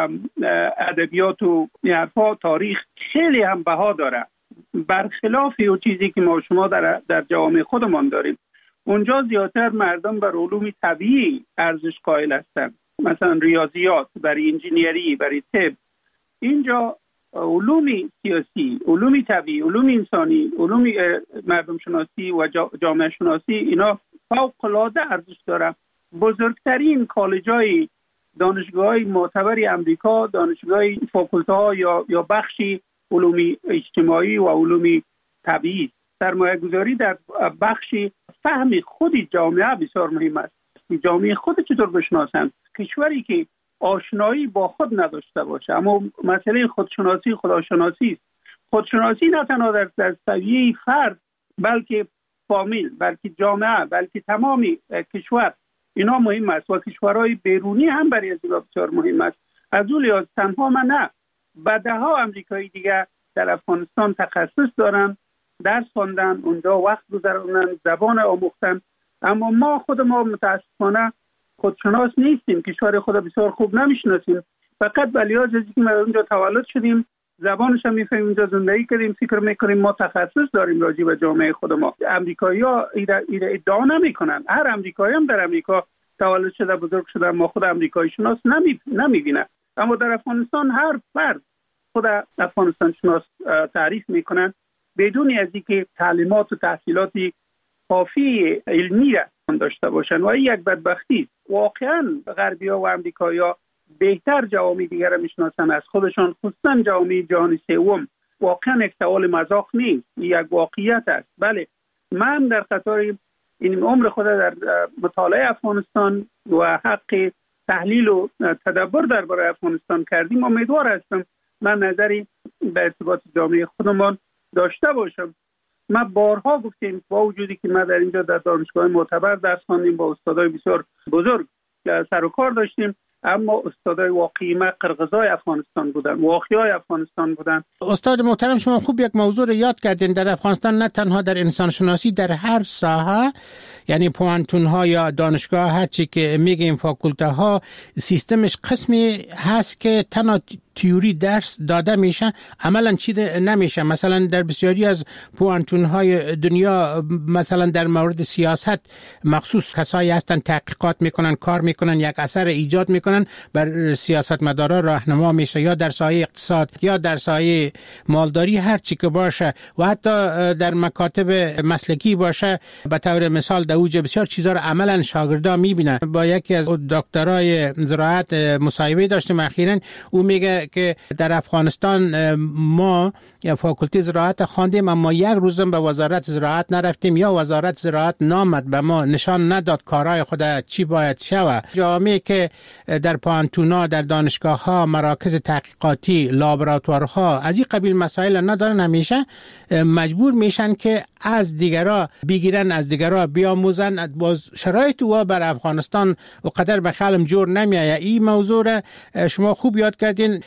ادبیات و تاریخ خیلی هم بها داره، برخلاف اون چیزی که ما شما در جوامع خودمان داریم. اونجا زیادتر مردم بر علوم طبیعی ارزش قائل هستند، مثلا ریاضیات، برای انجینیری، برای طب. اینجا علوم سیاسی، علوم طبیعی، علوم انسانی، علوم مردم شناسی و جامعه شناسی اینا فوق العاده ارزش داره. بزرگترین کالج‌های دانشگاه‌های معتبر امریکا دانشگاه‌های فاکولته‌ها یا بخشی علوم اجتماعی و علوم طبیعی. سرمایه‌گذاری در بخشی فهم خود جامعه بسیار مهم است. جامعه خود چطور بشناسند؟ کشوری که آشنایی با خود نداشته باشه، اما مسئله خودشناسی خداشناسی است. خودشناسی نه تنها در سویه فرد بلکه فامیل، بلکه جامعه، بلکه تمام کشور اینا مهم است و کشورهای بیرونی هم برای از بسیار مهم است. از اون لحاظ تنها من نه، بعدها امریکایی دیگه در افغانستان تخصص دارن، درس خواندن، اونجا وقت گذروندن، زبان آموختن، اما ما متاسفانه خودشناس نیستیم، کشور خود بسیار خوب نمیشناسیم. فقط به لحاظ اینکه ما اونجا تولد شدیم، زبانش هم میفهمیم، اونجا زندگی کردیم، فکر میکنیم ما تخصص داریم راجع به جامعه خود ما. امریکایی‌ها ادعا نمیکنن. هر امریکایی هم در امریکا تولد شده، بزرگ شده، ما خود امریکایی شناس نمیبینه. اما در افغانستان هر فرد خود افغانستان شناس تعریف میکنن بدون از اینکه تعلیمات و تحصیلاتی کافی علمی را داشته باشن و این یک بدبختی است. واقعا غربی‌ها و امریکایی‌ها بهتر جوامع دیگر را میشناسن از خودشان، خصوصا جوامع جهان سوم. واقعا یک سوال مزاح نیست، یک واقعیت است. بله، من در قطار این عمر خود در مطالعه افغانستان و حق تحلیل و تدبر درباره افغانستان کردیم. امیدوار هستم من نظری به ارتباط جامعه خودمان داشته باشم. ما بارها گفتیم با وجودی که ما در اینجا در دانشگاه معتبر درس خواندیم، با استادای بسیار بزرگ سر و کار داشتیم، اما استادای واقعی ما قرقزای افغانستان بودن، واقعیای افغانستان بودن. استاد محترم، شما خوب یک موضوع رو یاد کردین. در افغانستان نه تنها در انسان شناسی، در هر ساحه، یعنی پوانتون ها یا دانشگاه، هر چی که میگیم فاکولته ها، سیستمش قسمی هست که تنها تیوری درس داده میشه، عملا چیده نمیشه. مثلا در بسیاری از پوانتون های دنیا، مثلا در مورد سیاست مخصوص کسایی هستن تحقیقات میکنن، کار میکنن، یک اثر ایجاد میکنن، بر سیاستمدارا راهنما میشه، یا در سایه اقتصاد یا در سایه مالداری، هر چی که باشه، و حتی در مکاتب مسلکی باشه. به طور مثال در اوج بسیار چیزا رو عملا شاگردا میبینن. با یکی از دکترای زراعت مصاحبه داشتم اخیراً، او میگه که در افغانستان ما فاکولته زراعت خواندیم، اما یک روزم به وزارت زراعت نرفتیم یا وزارت زراعت نامد به ما نشان نداد کارهای خود چی باید شود. جامعه که در پانتونا، در دانشگاه ها، مراکز تحقیقاتی، لابراتوارها از این قبیل مسائل ندارن، همیشه مجبور میشن که از دیگرها بگیرن، از دیگرها بیاموزن. باز شرایط و بر افغانستان و قدر به خیالم جور نمیایه. این موضوع را شما خوب یاد کردین.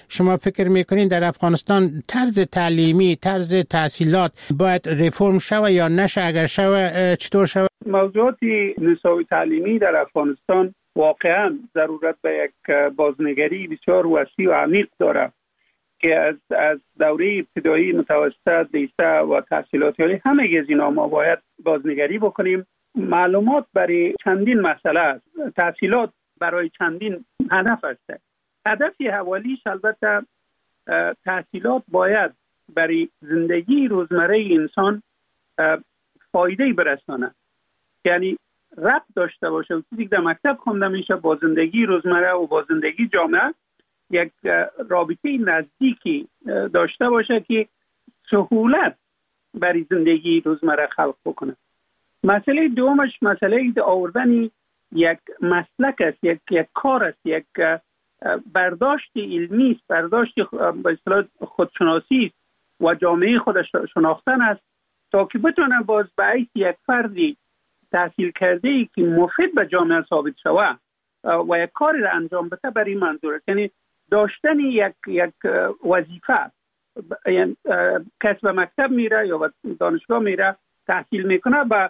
شما فکر میکنین در افغانستان طرز تعلیمی، طرز تحصیلات باید ریفرم شوه یا نشه؟ اگر شوه چطور شوه؟ موضوعات نصاب تعلیمی در افغانستان واقعا ضرورت به یک بازنگری بسیار وسیع و عمیق داره که از دوره ابتدایی، متوسط، لیسه و تحصیلات عالی همه از اینا ما باید بازنگری بکنیم. معلومات برای چندین مسئله است، تحصیلات برای چندین هدف است. هدف اولیش البته تحصیلات باید برای زندگی روزمره انسان فایده برسانه، یعنی ربط داشته باشه. چیزی که در مکتب خوانده میشه با زندگی روزمره و با زندگی جامعه یک رابطه نزدیکی داشته باشه که سهولت برای زندگی روزمره خلق بکنه. مسئله دومش مسئله آوردن یک مسلک است، یک کار است، یک برداشت علمی است، برداشت به اصطلاح خودشناسی است و جامعه خودش شناختن است تا که بتونه باز به حیث یک فردی تحصیل کرده ای که مفید به جامعه ثابت شود و یک کاری را انجام بده. برای منظور یعنی داشتن یک وظیفه، یعنی کس به مکتب میره یا به دانشگاه میره تحصیل میکنه با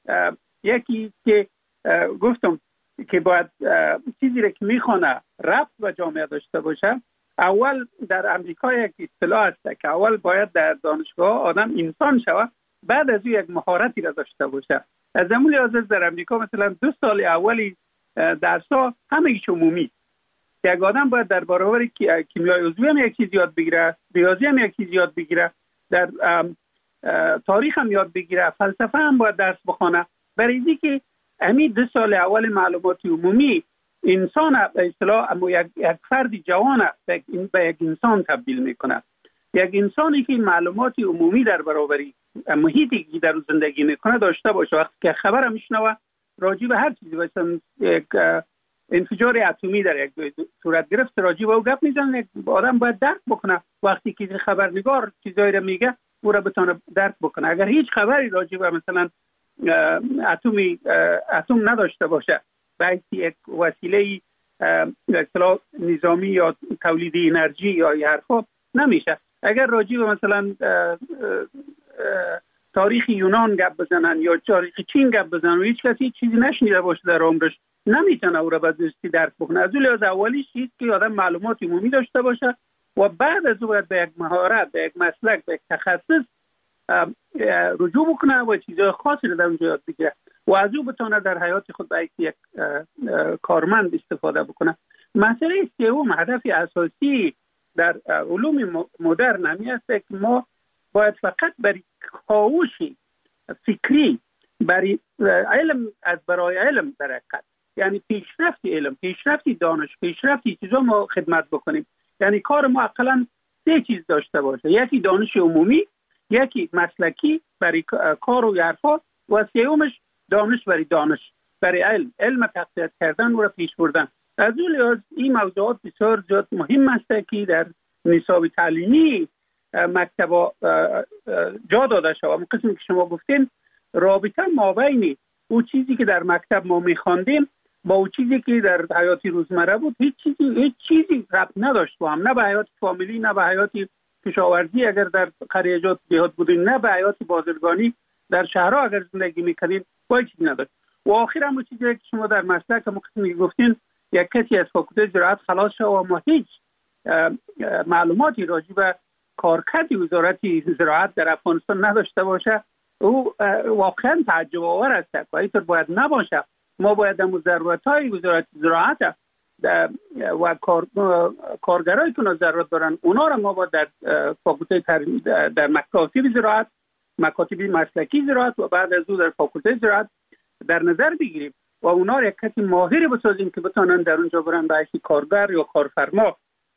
یکی که گفتم که باید چیزی را که میخونه ربط به جامعه داشته باشه. اول در امریکا یک اصطلاح است که اول باید در دانشگاه آدم انسان شود، بعد از او یک مهارتی را داشته باشه. از همون لحاظ در امریکا مثلا 2 سال اولی درس‌ها همه‌ایش عمومی، یک آدم باید در برابر کیمیای عضوی هم یک چیز یاد بگیره، ریاضی هم یک چیز یاد بگیره، در تاریخ هم یاد بگیره، فلسفه هم باید درس بخونه. برای اینکه همین 2 سال اول معلومات عمومی انسان به اصطلاح یک فرد جوان به یک انسان تبدیل میکنه. یک انسانی که معلومات عمومی در برابر محیطی که در زندگی میکنه داشته باشه، وقتی که خبر میشنوه راجع به هر چیزی، مثلا یک انفجار اتمی در یک صورت گرفت راجع به او گپ میزنه، آدم باید درک بکنه. وقتی که خبرنگار چیزایی رو میگه او را بتونه درک بکنه. اگر هیچ خبری راجع به مثلا اتم نداشته باشه، باید یک وسیله اصطلاح نظامی یا تولید انرژی یا حرفا نمیشه. اگر راجع به مثلا تاریخ یونان گپ بزنن یا تاریخ چین گپ بزنن و هیچ کسی چیزی نشنیده باشه در عمرش، نمیتونه او را به درستی درک بکنه. از اون لحاظ اولیش چیزی که آدم معلومات عمومی داشته باشه و بعد از او باید به یک مهارت، به یک مسلک، به یک تخصص رجوع بکنه و چیزهای خاصی رو در اونجا یاد بگیره و از او بتونه در حیات خود به یک کارمند استفاده بکنه. مسئله سوم، هدف اساسی در علوم مدرن همی است که ما باید فقط برای کاوشی فکری، برای علم از برای علم در حقیقت، یعنی پیشرفت علم، پیشرفت دانش، پیشرفت چیزا ما خدمت بکنیم. یعنی کار ما اقلا 3 چیز داشته باشه: یکی دانش عمومی، یکی مسلکی برای کار و حرفا و سومش دانش برای دانش، برای علم تقویت کردن و را پیش بردن. از اون لحاظ این موضوعات بسیار زیاد مهم است که در نصاب تعلیمی مکتبا جا داده شود. اون قسمی که شما گفتین، رابطه مابین او چیزی که در مکتب ما می‌خواندیم با او چیزی که در حیات روزمره بود هیچ چیزی ربط نداشت با هم، نه به حیات فامیلی، نه به حیات کشاورزی اگر در قریه‌جات دیهات بودین، نه به حیات بازرگانی در شهرها اگر زندگی می‌کردین، با چیزی نداشت. و آخر هم چیزی که شما در مسلک ما قسمی گفتین، یک کسی از فاکولته زراعت خلاص شد و ما هیچ معلوماتی راجع به کارکرد وزارت زراعت در افغانستان نداشته باشه، او واقعا تعجب آور است. و اینطور باید نباشه. ما باید در ضرورت‌های وزارت زراعت و کارگرایی که ضرورت دارن اونا را ما باید در فاکولته در مکاتب زراعت، مکاتب مسلکی زراعت و بعد از او در فاکولته زراعت در نظر بگیریم و اونا را یک کسی ماهر بسازیم که بتونن در اونجا برن به حیث کارگر یا کارفرما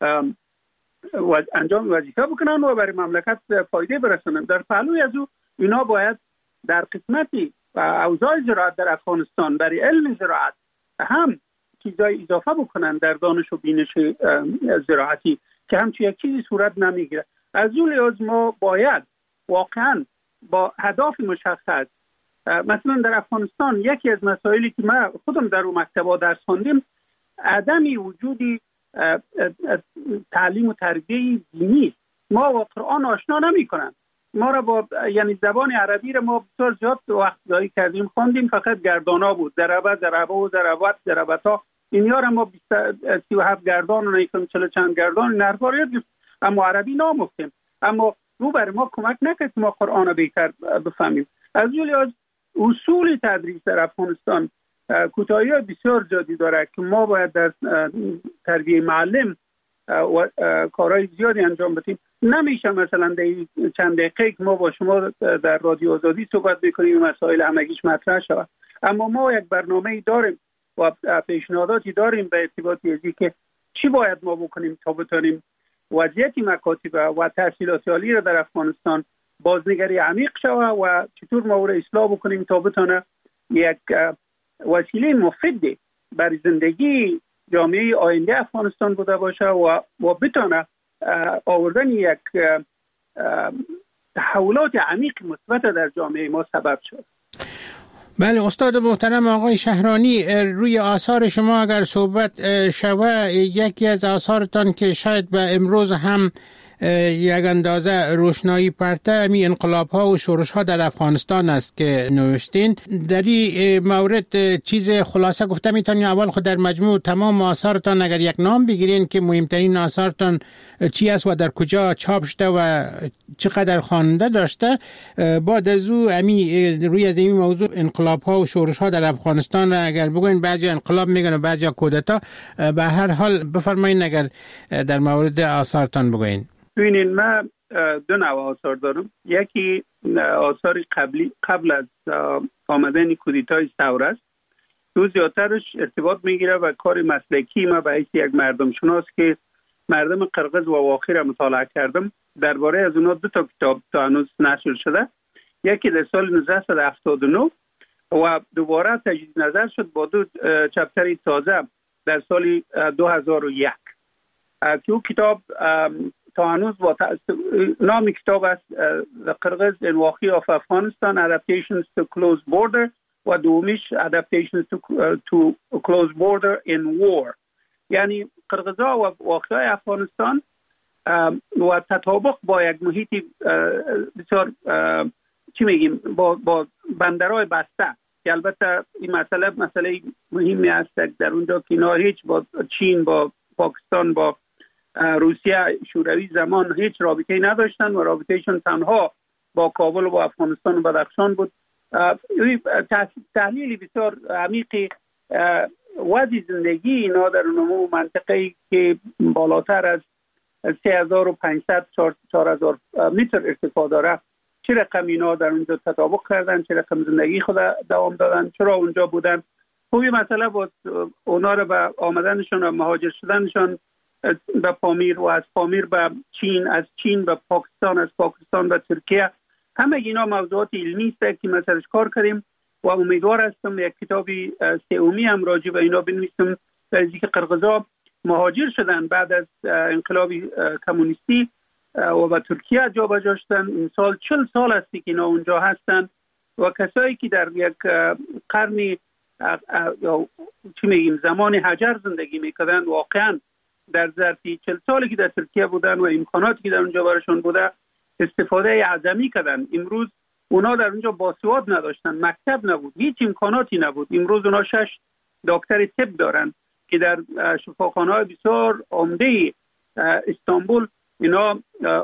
و انجام وظیفه بکنن و برای مملکت فایده برسونن. در پهلوی از او اینا باید در قسمتی اوضاع زراعت در افغانستان برای علم زراعت هم چیزای اضافه بکنن در دانش و بینش زراعتی که همچون یک چیزی صورت نمیگیره. از اون لحاظ ما باید واقعا با اهداف مشخص، مثلا در افغانستان یکی از مسائلی که ما خودم در اون مکتبا درس خواندیم، عدم وجودی تعلیم و تربیه دینی است. ما با قرآن آشنا نمی‌کنن. ما را با یعنی زبان عربی را ما بسیار زیاد وقت ضایع کردیم، خواندیم فقط گردانا بود، ضربتا اینیا را ما 37 گردان و 40 چند گردان نرفا را یاد، اما عربی نامفتیم. اما رو بر ما کمک نکرد ما قرآن را بهتر بفهمیم. از جمله از اصول تدریس در افغانستان کوتاهی بسیار زیادی داره که ما باید در تربیه معلم و کارهای زیادی انجام بدیم. نمیشه مثلا در چند دقیقه که ما با شما در رادیو آزادی صحبت بکنیم مسائل همگیش مطرح شود، اما ما یک برنامه داریم و پیشنهاداتی داریم به ارتباط ازی که چی باید ما بکنیم تا بتونیم وضعیت مکاتب و تحصیلات عالی را در افغانستان بازنگری عمیق شود و چطور ما را اصلاح بکنیم تا بتونه یک وسیله مفید برای زندگی جامعه آینده افغانستان بوده باشه و بتونه آوردن یک تحولات عمیق مثبت در جامعه ما سبب شد. بله استاد محترم آقای شهرانی، روی آثار شما اگر صحبت شود، یکی از آثارتان که شاید به امروز هم یک اندازه روشنایی پرته می انقلاب ها و شورش ها در افغانستان است که نوشتین. در این مورد چیز خلاصه گفته میتونین؟ اول خود در مجموع تمام آثارتان اگر یک نام بگیرین که مهمترین آثارتان چی است و در کجا چاپ شده و چقدر خواننده داشته، بعد از او روی از این موضوع انقلاب ها و شورش ها در افغانستان را اگر بگوین، بعضی انقلاب میگن و بعضی کودتا، به هر حال بفرمایید اگر در مورد آثارتان بگوین. ببینید من دو نوع آثار دارم. یکی آثار قبل از آمدن کودتای ثوره است. دو زیادترش ارتباط میگیره و کار مسلکی ما به حیث یک مردم شناس که مردم قرقز و واقعی را مطالعه کردم. درباره از اونها دو تا کتاب تا هنوز نشر شده. یکی در سال 1979 و دوباره تجدید نظر شد با دو چپتر تازه در سال 2001 که او کتاب تا هنوز نام کتاب است The Kyrgyz Invasion of Afghanistan Adaptations to Closed Border و دومیش Adaptations to Closed Border in War، یعنی قرقزها و واقعه افغانستان و تطابق با یک محیط بسیار چی میگیم با بندرهای بسته که البته این مسئله مهمی است در اونجا که اینا هیچ با چین، با پاکستان، با روسیه شوروی زمان هیچ رابطه‌ای نداشتن و رابطه‌شون تنها با کابل و با افغانستان و بدخشان بود. تحلیل بسیار عمیقی وضع زندگی اینا در اون منطقه‌ای که بالاتر از 3500 4000 متر ارتفاع داره، چه رقم اینا در اونجا تطابق کردن، چه رقم زندگی خود دوام دادن، چرا اونجا بودن. خوبی مسئله بود اونا رو به آمدنشون و مهاجر شدنشون به پامیر و از پامیر به چین، از چین به پاکستان، از پاکستان به ترکیه، همه اینا موضوعات علمی است که ما سرش کار کردیم و امیدوار هستم یک کتابی سومی هم راجع به اینا بنویسم در اینکه قرقزها مهاجر شدن بعد از انقلاب کمونیستی و به ترکیه جابجا شدن. این سال 40 سال است که اینا اونجا هستن و کسایی که در یک قرنی یا چی میگیم زمان حجر زندگی میکردن واقعا در ظرفی 40 سالی که در ترکیه بودن و امکاناتی که در اونجا براشون بوده استفاده اعظمی کردن. امروز اونا در اونجا باسواد نداشتن، مکتب نبود، هیچ امکاناتی نبود. امروز اونا 6 دکتر طب دارن که در شفاخانه‌های بسیار عمده استانبول اینا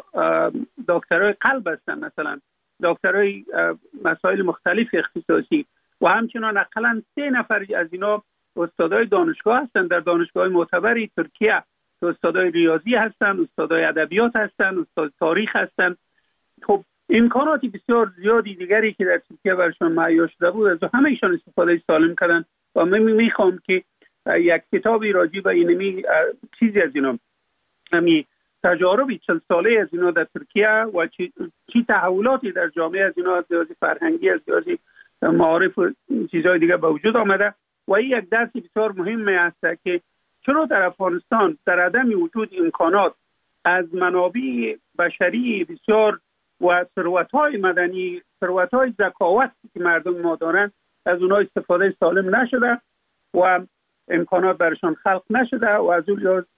دکترای قلب هستن، مثلا دکترای مسائل مختلف اختصاصی و همچنان اقلا 3 نفر از اینا استادای دانشگاه هستن در دانشگاه معتبری ترکیه، استادای ریاضی هستن، استادای ادبیات هستن، استاد تاریخ هستن. خب امکاناتی بسیار زیادی دیگری که در ترکیه برشون مهیا شده بود از همه ایشان استفاده سالم کردن و من میخوام که یک کتابی راجع به اینمی چیزی از اینا همی تجاربی 40 ساله از اینا در ترکیه و چی تحولاتی در جامعه از اینا از لحاظ فرهنگی، از لحاظ معارف و چیزهای دیگه به وجود آمده و این یک درس بسیار مهمه است که چرا در افغانستان در عدم وجود امکانات از منابع بشری بسیار و ثروت‌های مدنی، ثروت‌های ذکاوت که مردم ما دارن از اونها استفاده سالم نشده و امکانات برشان خلق نشده و از اون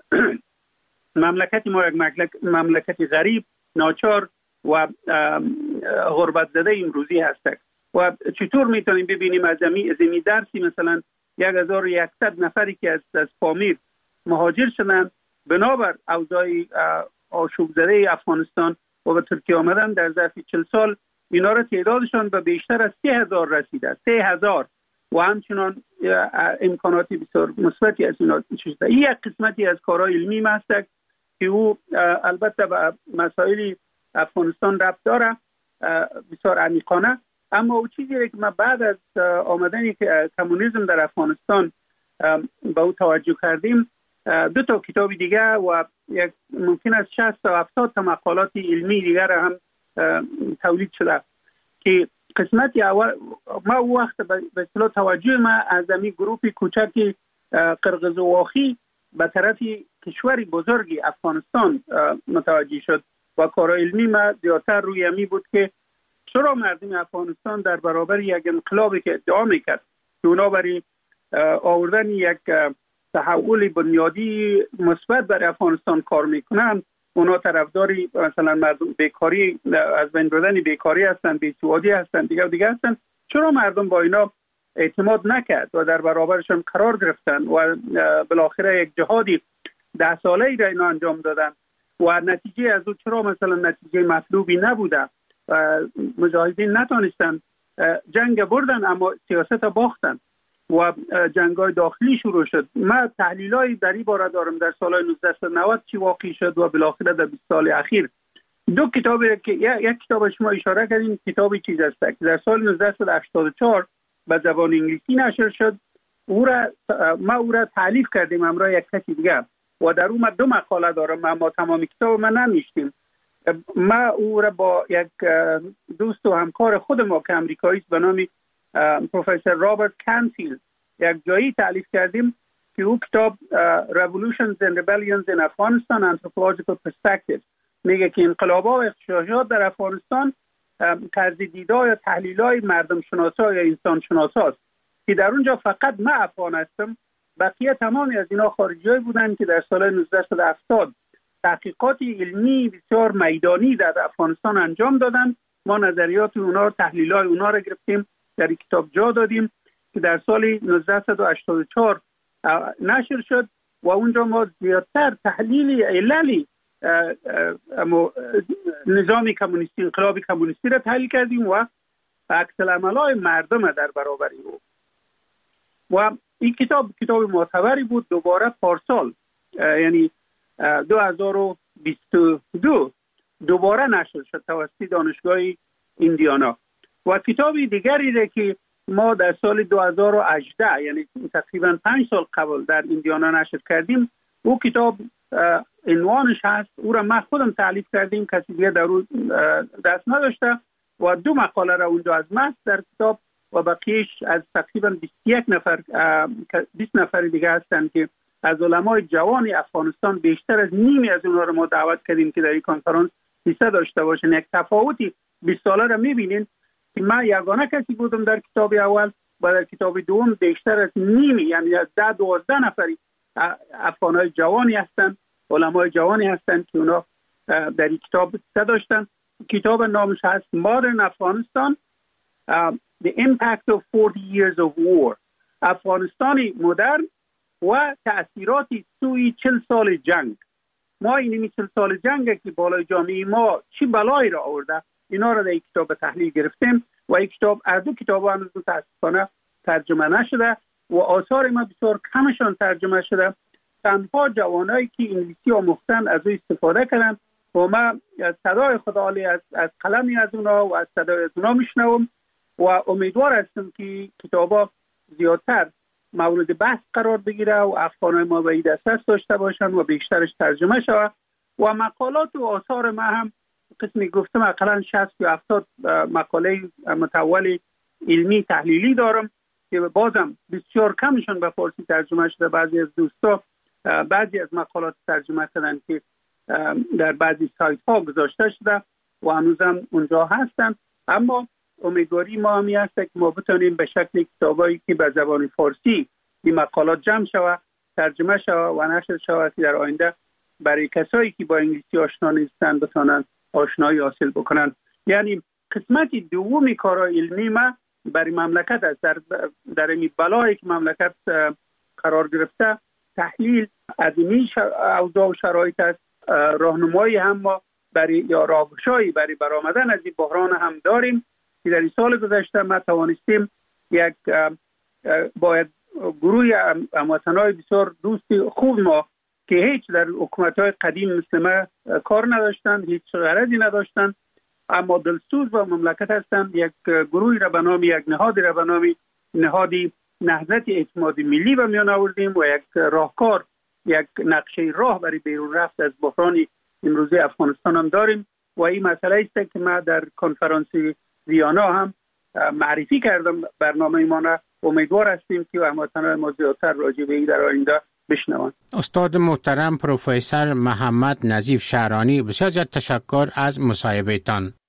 مملکت ما یک مملکت غریب، ناچار و غربت زده امروزی هست و چطور میتونیم ببینیم از زمین درسی مثلا 1100 نفری که از پامیر مهاجر شدن بنابر اوضاع آشوب زده افغانستان و به ترکیه آمدن، در ظرف 40 سال اینا را تعدادشان به بیشتر از 3000 رسیده، 3000 و همچنان امکاناتی بسیار مثبتی از اینا شده. این یک قسمتی از کارهای علمی است که او البته به مسائل افغانستان ربط داره بسیار عمیقانه، اما او چیزی که ما بعد از آمدن کمونیسم در افغانستان به او توجه کردیم، 2 تا کتاب دیگه و یک ممکن است 60 تا 70 تا مقالات علمی دیگر هم تولید شده که قسمتی اول ما او وقت به اصطلاح توجه ما از این گروه کوچکی قرقزواخی به طرف کشوری بزرگی افغانستان متوجه شد و کار علمی ما زیادتر روی همی بود که چرا مردم افغانستان در برابر یک انقلابی که ادعا میکرد که اونا برای آوردن یک تحول بنیادی مثبت برای افغانستان کار میکنن، اونا طرفداری مثلا مردم بیکاری، از بین بردن بیکاری هستن، بیسوادی هستن، دیگه هستن، چرا مردم با اینا اعتماد نکرد و در برابرشون قرار گرفتن و بالاخره یک جهادی 10 ساله‌ای را اینا انجام دادن و نتیجه از او چرا مثلا نتیجه مطلوبی نبوده و مجاهدین نتونستن جنگ بردن اما سیاست باختن و جنگ‌های داخلی شروع شد. من تحلیلای در این باره دارم در سال 1990 چی واقع شد و بالاخره در 20 سال اخیر. 2 کتابی که یک کتاب شما اشاره کردین، کتابی چیز است که در سال 1984 به زبان انگلیسی نشر شد. ما او را تالیف کردیم همراه یک کسی دیگه و در اون 2 مقاله دارم اما تمام کتاب ما نمیشتیم. ما او را با یک دوست و همکار خود ما که امریکایی است به نام پروفسور رابرت کانفیلد یک جایی تالیف کردیم که او کتاب Revolutions and Rebellions in Afghanistan Anthropological Perspective میگه که انقلاب‌ها و اغتشاشات در افغانستان طرز دیدار یا تحلیل‌های مردم شناسا یا انسان شناسا است که در اونجا فقط من افغان هستم، بقیه تمامی از اینا خارجی‌های بودن که در سال 1970 تحقیقات علمی بسیار میدانی در افغانستان انجام دادن. ما نظریات اونا، تحلیل‌های اونا را گرفتیم، در این کتاب جا دادیم که در سال 1984 نشر شد و اونجا ما زیادتر تحلیل عللی نظام کمونیستی، انقلاب کمونیستی را تحلیل کردیم و عکس العمل‌های مردم در برابر او. و این کتاب معتبری بود. دوباره پارسال یعنی 2022 دوباره نشر شد توسط دانشگاه ایندیانا و کتابی دیگری را که ما در سال 2018 یعنی تقریبا 5 سال قبل در ایندیانا نشر کردیم، او کتاب عنوانش هست، او را ما خودم تالیف کردیم، کسی دیگه در اون دست نداشته و 2 مقاله را اونجا از ما در کتاب و بقیهش از تقریبا 21 نفر 20 نفر دیگه هستن که از علمای جوان افغانستان، بیشتر از نیمی از اونها را ما دعوت کردیم که در این کنفرانس حصه داشته باشن. یک تفاوتی 20 ساله را می‌بینین که من یگانه کسی بودم در کتاب اول و در کتاب دوم بیشتر از نیمی یعنی از 10-12 نفری افغانای جوانی هستن، علمای جوانی هستن که اونا در این کتاب حصه داشتن. کتاب نامش هست Modern Afghanistan The Impact of 40 Years of War، افغانستانی مدرن و تأثیراتی سوی 40 سال جنگ. ما این 40 سال جنگ که بالای جامعه ما چی بلایی را آورده، اینا را در این کتاب تحلیل گرفتیم و این کتاب از 2 کتاب هنوز متاسفانه ترجمه نشده و آثار ما بسیار کمشان ترجمه شده. تنها جوانایی که انگلیسی آموختن از او استفاده کردن و ما صدای خداعالی از قلمی از اونا و از صدای از اونا میشنوم و امیدوار هستم که کتابا زیادتر مورد بحث قرار بگیره و افغانای ما به این دسترس داشته باشن و بیشترش ترجمه شود و مقالات و آثار ما هم قسمی گفتم اقلا 60 یا 70 مقاله متول علمی تحلیلی دارم که بازم بسیار کمشون به فارسی ترجمه شده. بعضی از دوستا بعضی از مقالات ترجمه کردن که در بعضی سایت ها گذاشته شده و هنوزم اونجا هستن، اما امیدواری ما همی هست که ما بتونیم به شکل کتابایی که به زبان فارسی این مقالات جمع شود ترجمه شود و نشر شود که در آینده برای کسایی که با انگلیسی آشنا نیستند بتوانند آشنایی حاصل بکنند. یعنی قسمت دومی کار علمی ما برای مملکت است. در این بلایی که مملکت قرار گرفته تحلیل ادمی اوضاع و شرایط است، راهنمایی هم ما برای یا راهگشایی برای برآمدن از این بحران هم داریم که در این سال گذشته ما توانستیم یک باید گروه هموطنان بسیار دوست خوب ما که هیچ در حکومت‌های قدیم مثل ما کار نداشتند، هیچ غرضی نداشتند، اما دلسوز و مملکت هستند، یک گروهی را به نام یک نهادی را به نام نهادی نهضت اعتماد ملی به میان آوردیم و یک راهکار، یک نقشه راه برای بیرون رفت از بحران امروزی افغانستان هم داریم و این مسئله است که ما در کنفرانس ویانا هم معرفی کردم. برنامه ما را امیدوار هستیم که هموطنان ما زیادتر راجع به این در آینده بشنوند. استاد محترم پروفسور محمد نظیف شهرانی، بسیار تشکر از مصاحبهتان.